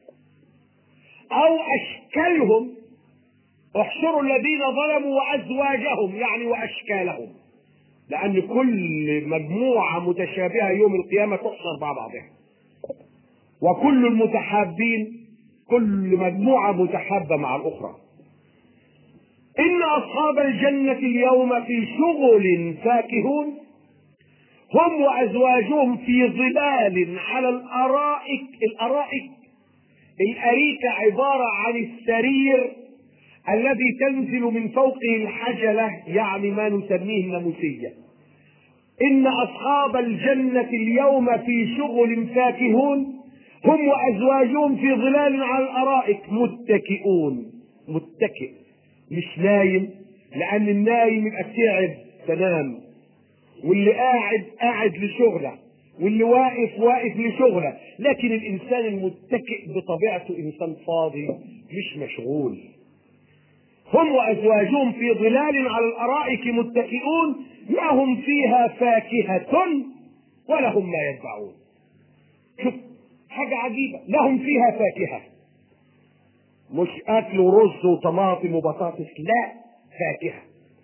أو أشكالهم. احشروا الذين ظلموا وأزواجهم يعني وأشكالهم، لأن كل مجموعة متشابهة يوم القيامة تحشر مع بعضها، وكل المتحابين كل مجموعة متحابة مع الأخرى. إن أصحاب الجنة اليوم في شغل فاكهون، هم وأزواجهم في ظلال على الأرائك. الأرائك الأريكة عبارة عن السرير الذي تنزل من فوقه الحجلة، يعني ما نسميه الناموسية. إن أصحاب الجنة اليوم في شغل فاكهون، هم وأزواجهم في ظلال على الأرائك متكئون. متكئ مش نايم، لأن النايم يبقى تعب تنام، واللي قاعد قاعد لشغله، واللي واقف واقف لشغله. لكن الإنسان المتكئ بطبيعته إنسان فاضي مش مشغول. هم وأزواجهم في ظلال على الأرائك متكئون، لهم فيها فاكهة ولهم ما يدعون. شوف حاجة عجيبة، لهم فيها فاكهة، مش أكل ورز وطماطم وبطاطس، لا، فاكهة.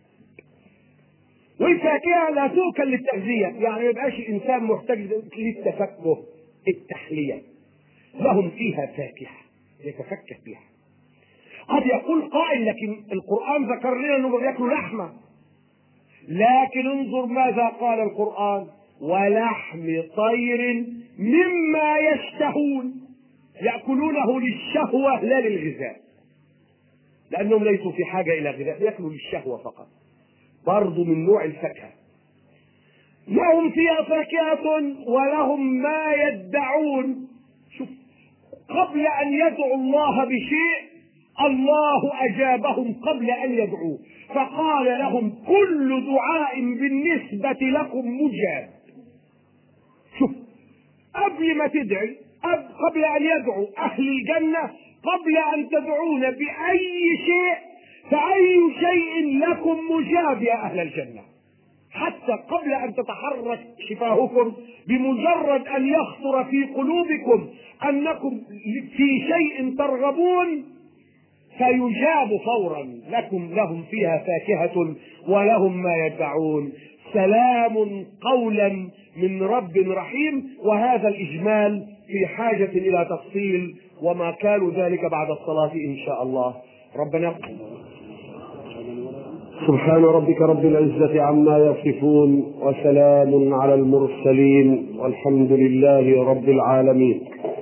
والفاكهة لا تؤكل للتغذية، يعني ما يبقاش الإنسان محتاج للتفكه التحلية. لهم فيها فاكهة يتفكه بها. قد يقول قائل لكن القرآن ذكر لنا أنهم بياكلوا لحمة، لكن انظر ماذا قال القرآن: ولحم طير مما يشتهون، يأكلونه للشهوة لا للغذاء، لأنهم ليسوا في حاجة إلى غذاء، يأكلوا للشهوة فقط، برضو من نوع الفاكهة. لهم فيها فاكهة ولهم ما يدعون. شوف، قبل أن يدعوا الله بشيء الله أجابهم قبل أن يدعوا، فقال لهم كل دعاء بالنسبة لكم مجاب. شوف، قبل ما تدعي، قبل أن يدعوا أهل الجنة، قبل أن تدعون بأي شيء، فأي شيء لكم مجاب يا أهل الجنة. حتى قبل أن تتحرك شفاهكم، بمجرد أن يخطر في قلوبكم أنكم في شيء ترغبون فيجاب فورا لكم. لهم فيها فاكهة ولهم ما يدعون. سلام قولا من رب رحيم. وهذا الإجمال في حاجة إلى تفصيل، وما كان ذلك بعد الصلاة إن شاء الله. ربنا سبحان ربك رب العزة عما يصفون، وسلام على المرسلين، والحمد لله رب العالمين.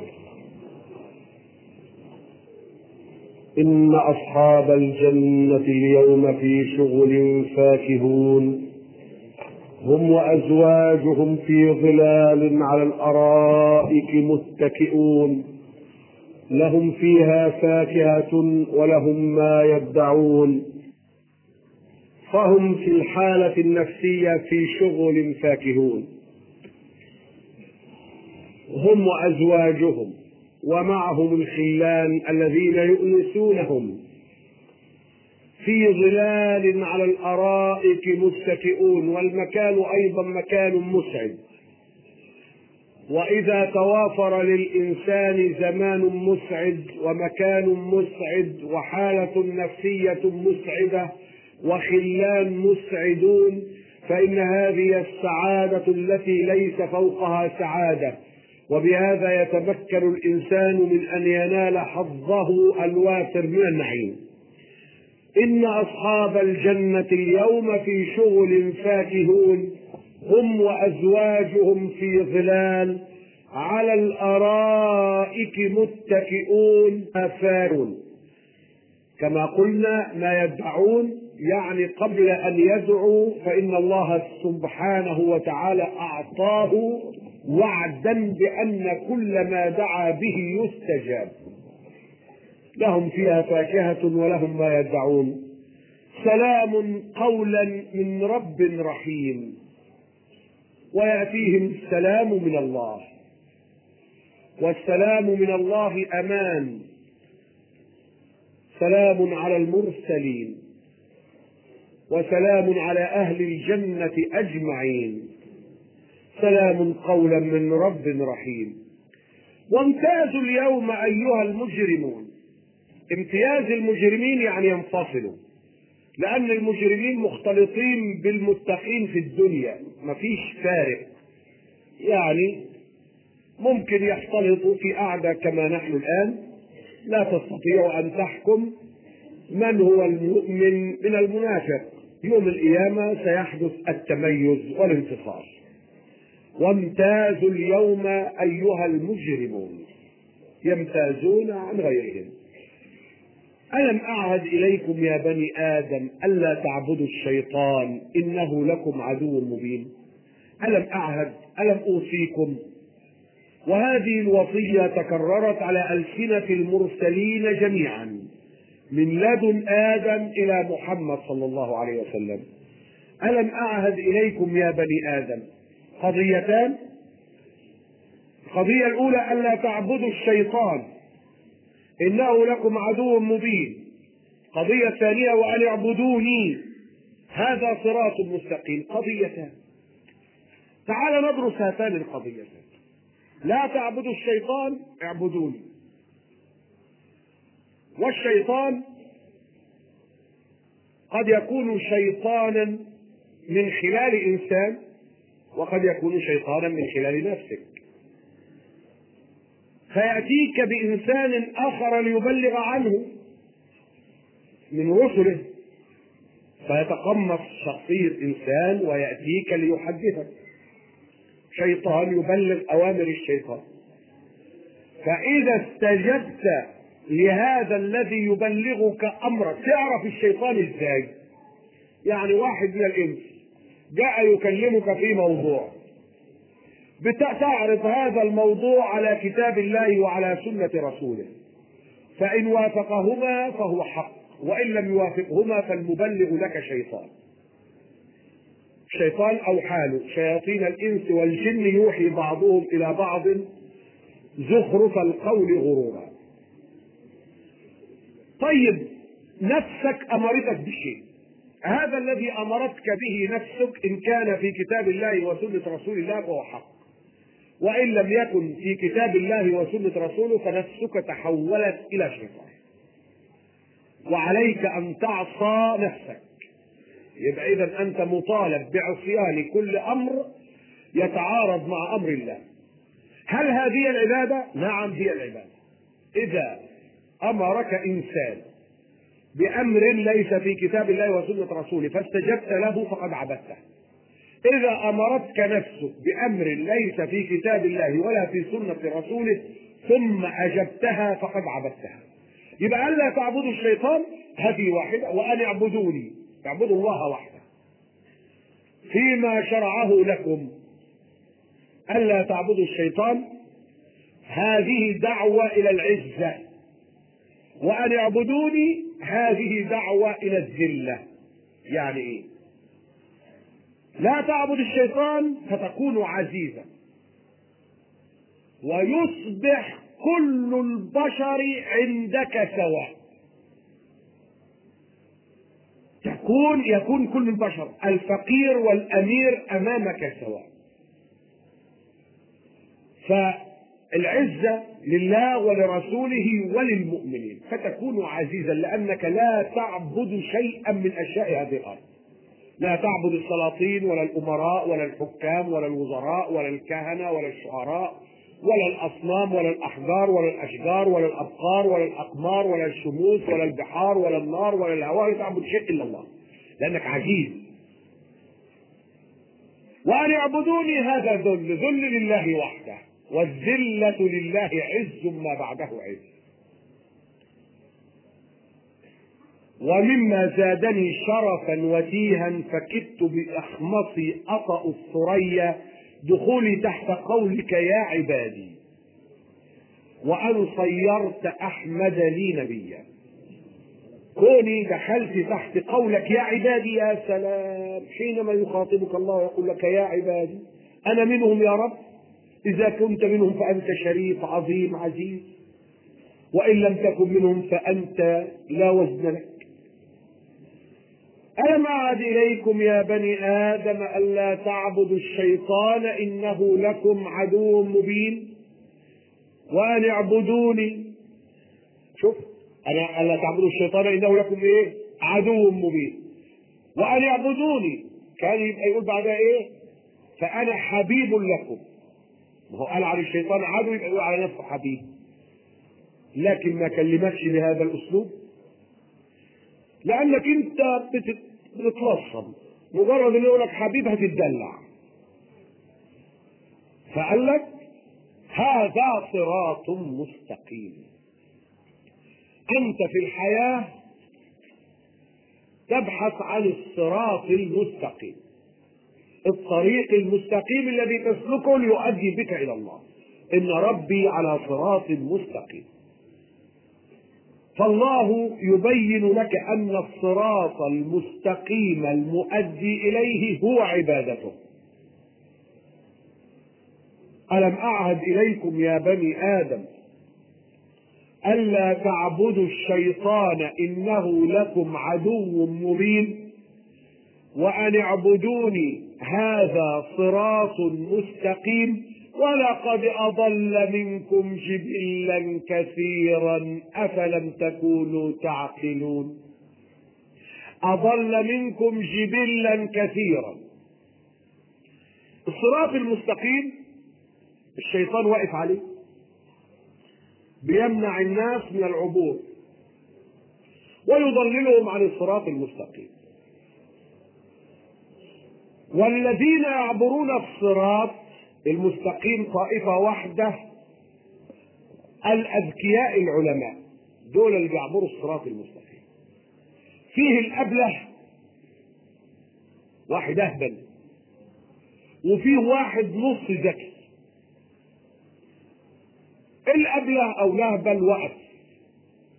إن أصحاب الجنة اليوم في شغل فاكهون، هم وأزواجهم في ظلال على الأرائك متكئون، لهم فيها فاكهة ولهم ما يدعون. فهم في الحالة النفسية في شغل فاكهون، هم وأزواجهم ومعهم الخلان الذين يؤنسونهم في ظلال على الأرائك متكئون. والمكان أيضا مكان مسعد، وإذا توافر للإنسان زمان مسعد ومكان مسعد وحالة نفسية مسعدة وخلان مسعدون، فإن هذه السعادة التي ليس فوقها سعادة، وبهذا يتمكن الإنسان من أن ينال حظه الوافر من النعيم. إن أصحاب الجنة اليوم في شغل فاكهون، هم وأزواجهم في ظلال على الأرائك متكئون فاكهون. كما قلنا ما يدعون يعني قبل أن يدعوا، فإن الله سبحانه وتعالى أعطاه وعدا بأن كل ما دعا به يستجاب. لهم فيها فاكهة ولهم ما يدعون. سلام قولا من رب رحيم. ويأتيهم السلام من الله، والسلام من الله أمان. سلام على المرسلين، وسلام على أهل الجنة أجمعين. سلام قولا من رب رحيم. وامتازوا اليوم أيها المجرمون. امتياز المجرمين يعني ينفصلوا، لأن المجرمين مختلطين بالمتقين في الدنيا، مفيش فارق. يعني ممكن يختلطوا في قعدة كما نحن الآن، لا تستطيع أن تحكم من هو المؤمن من المنافق. يوم القيامة سيحدث التميز والانتصار. وامتازوا اليوم أيها المجرمون، يمتازون عن غيرهم. ألم أعهد إليكم يا بني آدم ألا تعبدوا الشيطان إنه لكم عدو مبين. ألم أعهد، ألم أوصيكم. وهذه الوصية تكررت على ألسنة المرسلين جميعا من لدن آدم إلى محمد صلى الله عليه وسلم. ألم أعهد إليكم يا بني آدم. قضيتان. القضية الأولى ألا تعبدوا الشيطان إنه لكم عدو مبين. قضية ثانية وأن اعبدوني هذا صراط مستقيم. قضيتان. تعال ندرس هاتان القضيتان. لا تعبدوا الشيطان، اعبدوني. والشيطان قد يكون شيطانا من خلال إنسان، وقد يكون شيطانا من خلال نفسك. فيأتيك بإنسان آخر ليبلغ عنه من رسله، فيتقمص شخصية إنسان ويأتيك ليحدثك. شيطان يبلغ أوامر الشيطان. فإذا استجبت لهذا الذي يبلغك أمرك، تعرف الشيطان إزاي؟ يعني واحد من الإنس جاء يكلمك في موضوع، بتعرض هذا الموضوع على كتاب الله وعلى سنة رسوله، فإن وافقهما فهو حق، وإن لم يوافقهما فالمبلغ لك شيطان. الشيطان أو حاله شياطين الإنس والجن يوحي بعضهم إلى بعض زخرف القول غرورا. طيب، نفسك أمرتك بشيء، هذا الذي أمرتك به نفسك إن كان في كتاب الله وسنة رسول الله فهو حق، وإن لم يكن في كتاب الله وسنة رسوله فنفسك تحولت إلى شيطان، وعليك أن تعصى نفسك. يبقى إذا أنت مطالب بعصيان كل أمر يتعارض مع أمر الله. هل هذه العبادة؟ نعم هي العبادة. إذا أمرك إنسان بأمر ليس في كتاب الله وسنة رسوله فاستجبت له فقد عبدته. إذا أمرتك نفسك بأمر ليس في كتاب الله ولا في سنة رسوله ثم أجبتها فقد عبدتها. يبقى ألا تعبدوا الشيطان هذه واحدة، وأن اعبدوني، اعبدوا الله وحده فيما شرعه لكم. ألا تعبدوا الشيطان هذه دعوة إلى العزة، وأن اعبدوني هذه دعوة إلى الذلة. يعني إيه؟ لا تعبد الشيطان فتكون عزيزا، ويصبح كل البشر عندك سواء. تكون يكون كل البشر الفقير والأمير أمامك سواء. فالعزة لله ولرسوله وللمؤمنين، فتكون عزيزا لأنك لا تعبد شيئا من أشياء هذه الأرض. لا تعبد السلاطين ولا الأمراء ولا الحكام ولا الوزراء ولا الكهنة ولا الشعراء ولا الأصنام ولا الأحجار ولا الأشجار ولا الأبقار ولا الأقمار ولا الشموس ولا البحار ولا النار ولا الهواء. لا تعبد شيء إلا الله لأنك عزيز. وأن يعبدوني هذا ذل، ذل لله وحده، والذلة لله عز ما بعده عز. ومما زادني شرفا وتيها فكدت بأخمصي أطأ الثريا دخولي تحت قولك يا عبادي، وأن صيرت أحمد لي نبيا. كوني دخلت تحت قولك يا عبادي. يا سلام، حينما يخاطبك الله ويقول لك يا عبادي أنا منهم يا رب. إذا كنت منهم فأنت شريف عظيم عزيز، وإن لم تكن منهم فأنت لا وزن لك. ألم أعد إليكم يا بني آدم ألا تعبدوا الشيطان إنه لكم عدو مبين، وأن اعبدوني. شوف، أنا ألا تعبدوا الشيطان إنه لكم إيه؟ عدو مبين، وأن اعبدوني. كان يبقى يقول بعدها إيه؟ فأنا حبيب لكم. ما هو قال على الشيطان عدو، يبقى يقول على نفسه حبيب، لكن ما كلمكش بهذا الأسلوب لأنك أنت بتتلصم. مجرد أن يقول لك حبيب هتتدلع. فقال لك هذا صراط مستقيم. أنت في الحياة تبحث عن الصراط المستقيم، الطريق المستقيم الذي تسلكه ليؤدي بك إلى الله. إن ربي على صراط مستقيم. فالله يبين لك أن الصراط المستقيم المؤدي إليه هو عبادته. ألم أعهد إليكم يا بني آدم ألا تعبدوا الشيطان إنه لكم عدو مبين، وأن اعبدوني هذا صراط مستقيم. ولقد أضل منكم جبلا كثيرا أفلم تكونوا تعقلون. أضل منكم جبلا كثيرا. الصراط المستقيم الشيطان واقف عليه بيمنع الناس من العبور ويضللهم عن الصراط المستقيم. والذين يعبرون الصراط المستقيم طائفة واحدة، الأذكياء العلماء، دول اللي بيعبروا الصراط المستقيم. فيه الأبله واحد أهبل، وفيه واحد نص ذكي. الأبله أو الأهبل وقف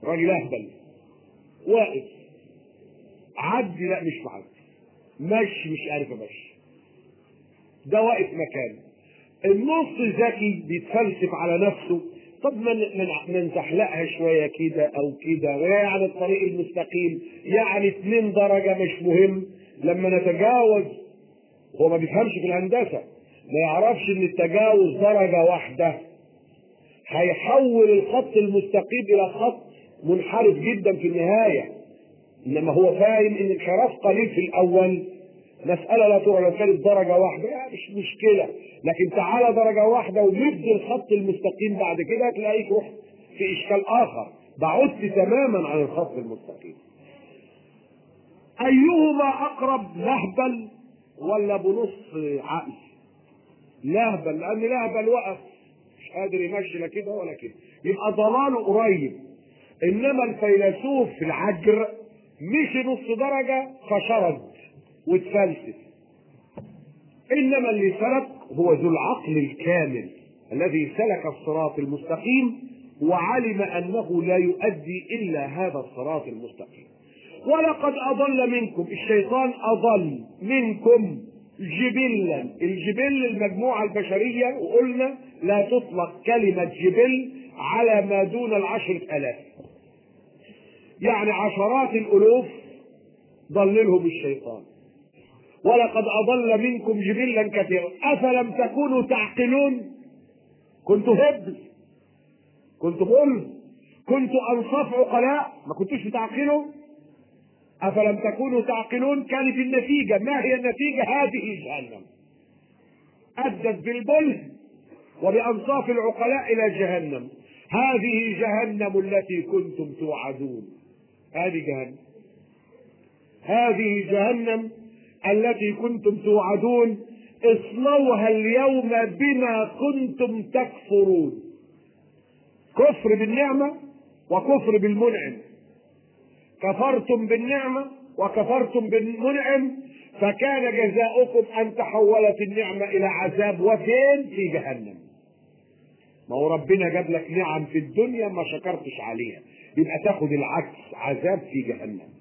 راجل اهبل واقف، عدي لا مش معدي، مشي مش عارف امشي، ده واقف مكانه. النص ذكي بيتفلسف على نفسه، طب ما ما نزحلقها شويه كده او كده، ويعني الطريق المستقيم يعني اتنين درجه مش مهم. لما نتجاوز، هو ما بيفهمش في الهندسه، ما يعرفش ان التجاوز درجه واحده هيحول الخط المستقيم الى خط منحرف جدا في النهايه. انما هو فاهم ان الانحراف قليل في الاول، مسألة لا ترى، لو كانت درجة واحدة يعني مش مشكلة، لكن تعالى درجة واحدة ونبدي الخط المستقيم بعد كده تلاقيك رحت في إشكال آخر، بعدت تماما عن الخط المستقيم. أيهما أقرب، لهبل ولا بنص عقل؟ لهبل، لأن لهبل وقف مش قادر يمشي لا كده ولا كده، يبقى ضلاله قريب. إنما الفيلسوف في العجر مشي نص درجة فشرد وتفلسف. انما اللي سلك هو ذو العقل الكامل الذي سلك الصراط المستقيم وعلم انه لا يؤدي الا هذا الصراط المستقيم. ولقد اضل منكم، الشيطان اضل منكم جبلا، الجبل المجموعة البشرية، وقلنا لا تطلق كلمة جبل على ما دون العشرة الاف، يعني عشرات الالوف ضللهم الشيطان. ولقد أضل منكم جبلا كثيرا أفلم تكونوا تعقلون، كنتوا هبل، كنتوا غل، كنتوا أنصاف عقلاء، ما كنتوش تعقلوا. أفلم تكونوا تعقلون كانت النتيجة، ما هي النتيجة؟ هذه جهنم أدت بالبلد وبأنصاف العقلاء إلى جهنم. هذه جهنم التي كنتم توعدون، هذه جهنم، هذه جهنم التي كنتم توعدون، اصلوها اليوم بما كنتم تكفرون. كفر بالنعمة وكفر بالمنعم، كفرتم بالنعمة وكفرتم بالمنعم، فكان جزاؤكم ان تحولت النعمة الى عذاب، وفين؟ في جهنم. ما هو ربنا جاب لك نعم في الدنيا ما شكرتش عليها، يبقى تاخد العكس، عذاب في جهنم.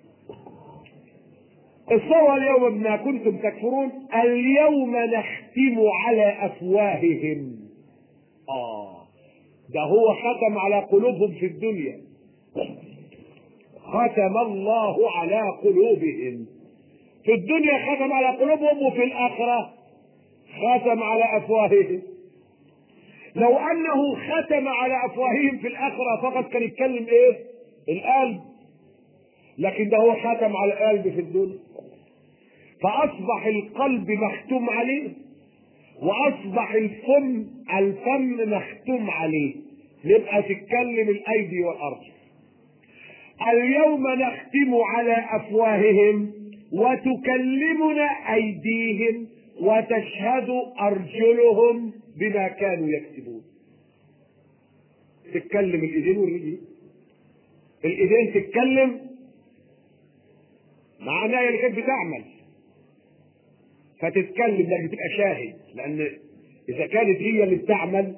اصلوا اليوم بما كنتم تكفرون، اليوم نختم على افواههم. اه ده هو ختم على قلوبهم في الدنيا، ختم الله على قلوبهم في الدنيا، ختم على قلوبهم، وفي الاخره ختم على افواههم. لو انه ختم على افواههم في الاخره فقط كان يتكلم ايه؟ القلب، لكن ده هو ختم على القلب في الدنيا، فاصبح القلب مختوم عليه، واصبح الفم الفم مختوم عليه، يبقى تتكلم الايدي والارجل. اليوم نختم على افواههم وتكلمنا ايديهم وتشهد ارجلهم بما كانوا يكسبون. تتكلم الايدين والرجلين، الايدين تتكلم معناها اللي كانت بتعمل فتتكلم، لكن تبقى شاهد، لان اذا كانت هي اللي بتعمل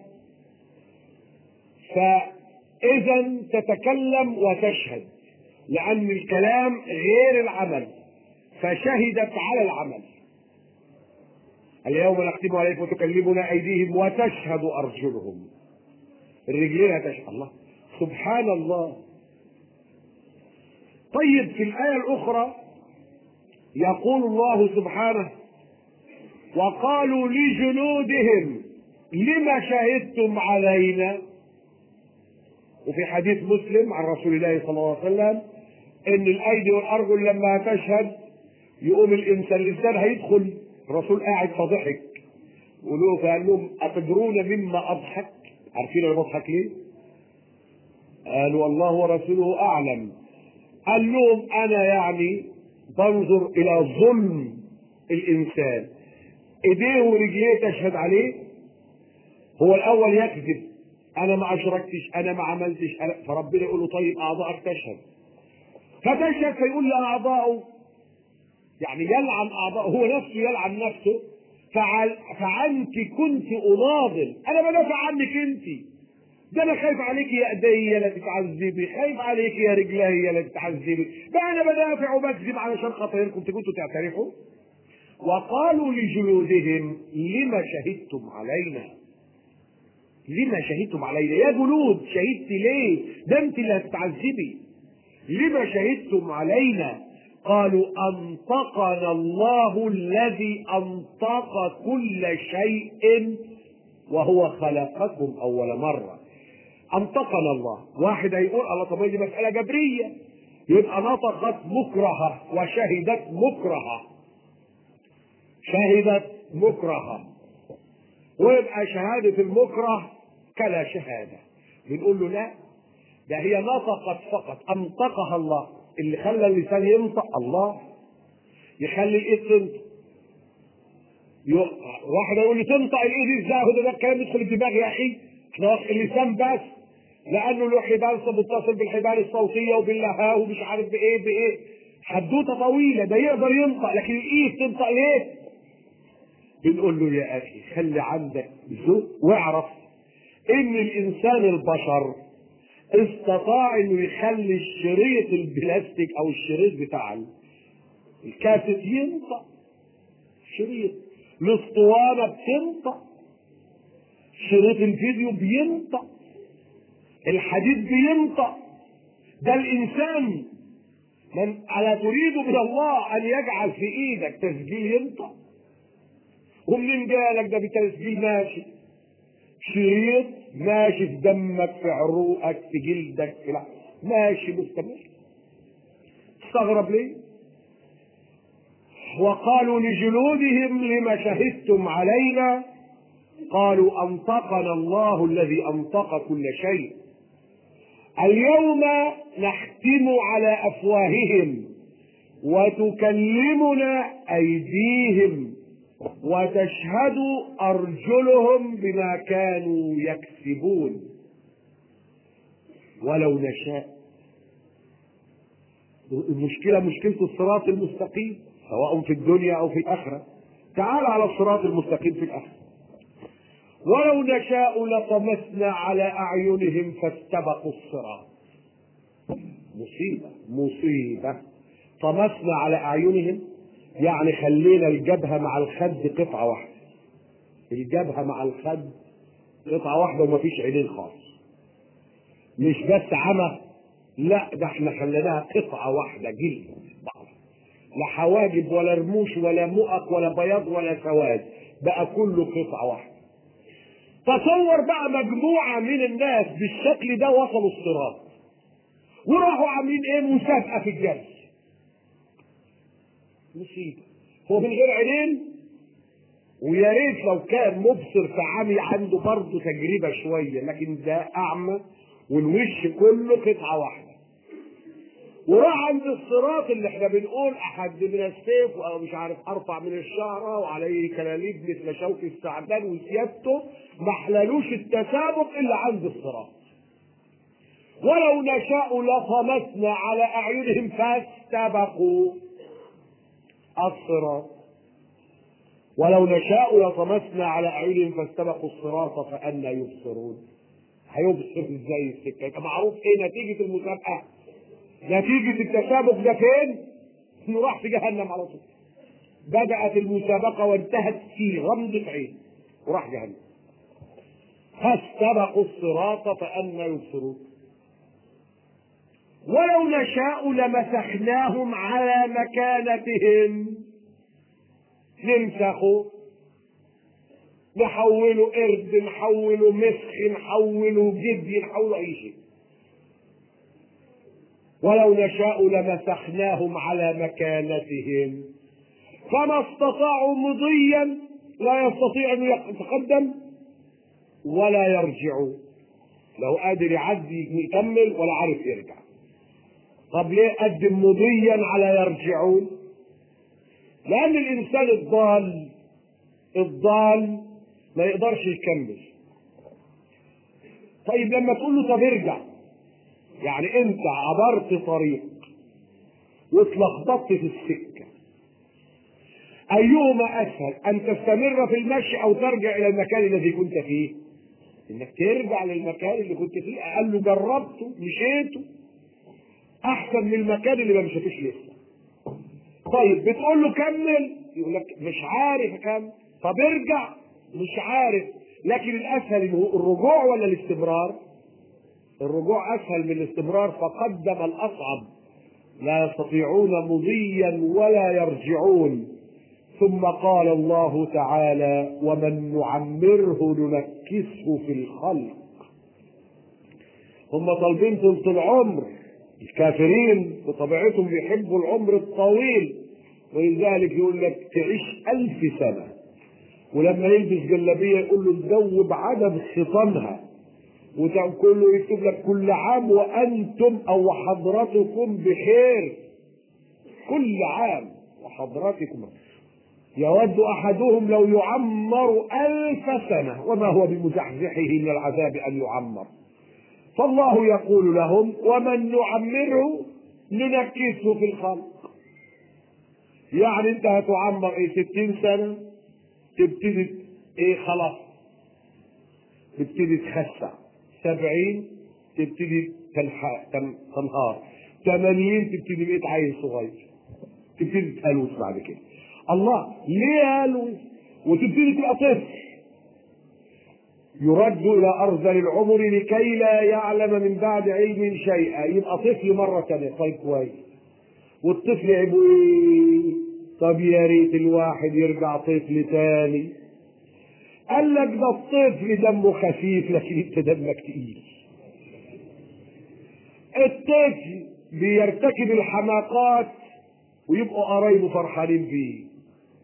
فاذا تتكلم وتشهد، لان الكلام غير العمل، فشهدت على العمل. اليوم نختم عليكم وتكلمنا ايديهم وتشهد ارجلهم، الرجلين تشهد. الله سبحان الله. طيب في الايه الاخرى يقول الله سبحانه: وقالوا لجنودهم لما شهدتم علينا. وفي حديث مسلم عن رسول الله صلى الله عليه وسلم ان الايدي والارجل لما تشهد يقوم الانسان الانسان هيدخل، الرسول قاعد فضحك، ولو فقال لهم: اتدرون مما اضحك؟ عارفين انا بضحك ليه؟ قالوا: الله ورسوله اعلم. قال لهم: انا يعني بنظر الى ظلم الانسان، ايديه ورجليه تشهد عليه، هو الاول يكذب، انا ما اشركتش، انا ما عملتش، أنا... فربنا يقول له: طيب اعضائك تشهد، فتشهد، فيقول لاعضائه، يعني يلعن اعضائه، هو نفسه يلعن نفسه، فعل... فعنك كنت اناضل، انا بدافع عنك انت، ده انا خايف عليك يا ايديا لا تتعذبي، خايف عليك يا رجلي لا تتعذبي، ده انا بدافع وبكذب علشان خاطركم كنتوا تعترفوا. وقالوا لجلودهم لما شهدتم علينا، لما شهدتم علينا يا جلود، شهدت ليه؟ ده انت اللي هتتعذبي. لما شهدتم علينا؟ قالوا انطقنا الله الذي انطق كل شيء وهو خلقكم اول مره. انطقنا الله. واحد هيقول الله طب دي مساله جبريه، يبقى نطقت مكرهه وشهدت مكرهه، شهدت مكرهه، ويبقى شهاده المكره كلا شهاده. بنقول له لا، ده هي نطقت فقط، انطقها الله. اللي خلى اللسان ينطق الله، يخلي الايد تنطق. واحد يقول لي تنطق الايد ازاي؟ هو ده الكلام يدخل الدماغ يا اخي؟ احنا اللسان بس، لانه له حبال بتتصل بالحبال الصوتيه وباللهاء ومش عارف بايه بايه، حدوته طويله، ده يقدر ينطق، لكن الايد تنطق ليه؟ بنقول له يا اخي خلي عندك ذوق واعرف ان الانسان البشر استطاع انه يخلي الشريط البلاستيك او الشريط بتاع الكاسيت ينطق، شريط الاسطوانه بتنطق، شريط الفيديو بينطق، الحديد بينطق. ده الانسان من الا تريد من الله ان يجعل في ايدك تسجيل ينطق؟ ومنين جالك ده بتسجيل ماشي؟ شريط ماشي في دمك، في عروقك، في جلدك، في لا ماشي مستمر. تستغرب ليه؟ وقالوا لجلودهم لما شهدتم علينا؟ قالوا انطقنا الله الذي انطق كل شيء. اليوم نختم على افواههم وتكلمنا ايديهم وتشهد ارجلهم بما كانوا يكسبون ولو نشاء. المشكله مشكله الصراط المستقيم سواء في الدنيا او في الاخره. تعال على الصراط المستقيم في الاخره. ولو نشاء لطمسنا على اعينهم فاستبقوا الصراط. مصيبه مصيبه. طمسنا على اعينهم يعني خلينا الجبهه مع الخد قطعه واحده، الجبهه مع الخد قطعه واحده ومفيش عينين خالص. مش بس عمى، لا ده احنا خليناها قطعه واحده جلد بعض، لا حواجب ولا رموش ولا مؤق ولا بياض ولا سواد، بقى كله قطعه واحده. تصور بقى مجموعه من الناس بالشكل ده وصلوا الصراط وراحوا عاملين ايه؟ مسابقه في الجري. مصيبه. هو من غير عينين، ويا ريت لو كان مبصر فعمي عنده برضه تجربه شويه، لكن ده اعمى والوش كله قطعه واحده. وراح عند الصراط اللي احنا بنقول احد من السيف او مش عارف ارفع من الشعره وعليه كلاليب مثل شوك السعدان وسيادته، ما حلالوش التسابق الا عند الصراط. ولو نشاء لطمسنا على اعينهم فاستبقوا الصراط. ولو نشاء لطمسنا على اعينهم فاستبقوا الصراط فأنى يبصرون. هيبصر ازاي السكه؟ يبقى معروف ايه نتيجه المسابقه؟ نتيجه التسابق ده فين؟ انه راح في جهنم على طول. بدات المسابقه وانتهت في غمضه عين وراح جهنم. فاستبقوا الصراط فأنى يبصرون. ولو نشاء لمسخناهم على مكانتهم. نمسخوا، نحوله قرد، نحوله مسخ، نحوله جدي، نحوله اي شيء. ولو نشاء لمسخناهم على مكانتهم فما استطاعوا مضيا، لا يستطيع ان يتقدم ولا يرجعوا. لو قادر يعدي يكمل ولا عارف يرجع. طب ليه قدم مضيا على يرجعون؟ لان الانسان الضال الضال ما يقدرش يكمل. طيب لما تقول له طب ارجع، يعني انت عبرت طريق واتلخبطت في السكه، ايهما اسهل؟ ان تستمر في المشي او ترجع الى المكان الذي كنت فيه؟ انك ترجع للمكان اللي كنت فيه. قال له جربته مشيته احسن من المكان اللي ما مشيتوش لسه. طيب بتقول له كمل، يقول لك مش عارف اكمل. طب ارجع، مش عارف. لكن الاسهل الرجوع ولا الاستمرار؟ الرجوع اسهل من الاستمرار، فقدم الاصعب. لا يستطيعون مضيا ولا يرجعون. ثم قال الله تعالى: ومن نعمره ننكسه في الخلق. هم طالبين طول العمر، الكافرين بطبيعتهم بيحبوا العمر الطويل، ولذلك يقول لك تعيش ألف سنة، ولما يلبس جلابية يقول له تذوب عدد خطامها، وكله يكتب لك كل عام وأنتم أو وحضرتكم بخير، كل عام وحضرتكم. يود أحدهم لو يعمر ألف سنة وما هو بمزحزحه من العذاب أن يعمر. فالله يقول لهم: ومن نعمره ننكسه في الخلق. يعني انت هتعمر ايه؟ ستين سنة تبتدي ايه؟ خلاص تبتدي تخسع. سبعين تبتدي تنهار. ثمانين تبتدي بقيت عيل صغير، تبتدي تهلوس بعد كده. الله ليه هلوس؟ وتبتدي تبقى طفل يرد الى ارذل العمر لكي لا يعلم من بعد علم شيئا. يبقى طفل مره ثانيه. طيب كويس. والطفل يعيبه ايه؟ طب يا ريت الواحد يرجع طفل ثاني. قال لك ده الطفل دمه خفيف لكن انت دمك تقيل. الطفل بيرتكب الحماقات ويبقوا قرايبه فرحانين بيه،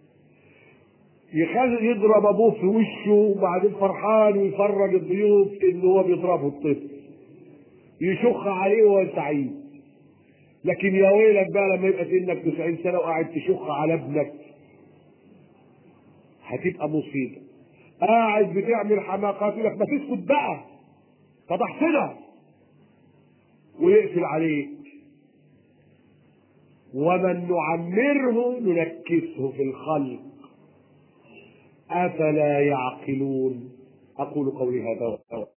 يخلي يضرب ابوه في وشه وبعدين فرحان ويفرج الضيوف ان هو بيضربه الطفل، يشخ عليه وهو سعيد. لكن يا ويلك بقى لما يبقى سنك تسعين سنه وقاعد تشخ على ابنك، هتبقى مصيبه. قاعد بتعمل حماقات يقول لك ما تسكت بقى فضحتنا ويقفل عليك. ومن نعمره ننكسه في الخلق أفلا يعقلون. أقول قولي هذا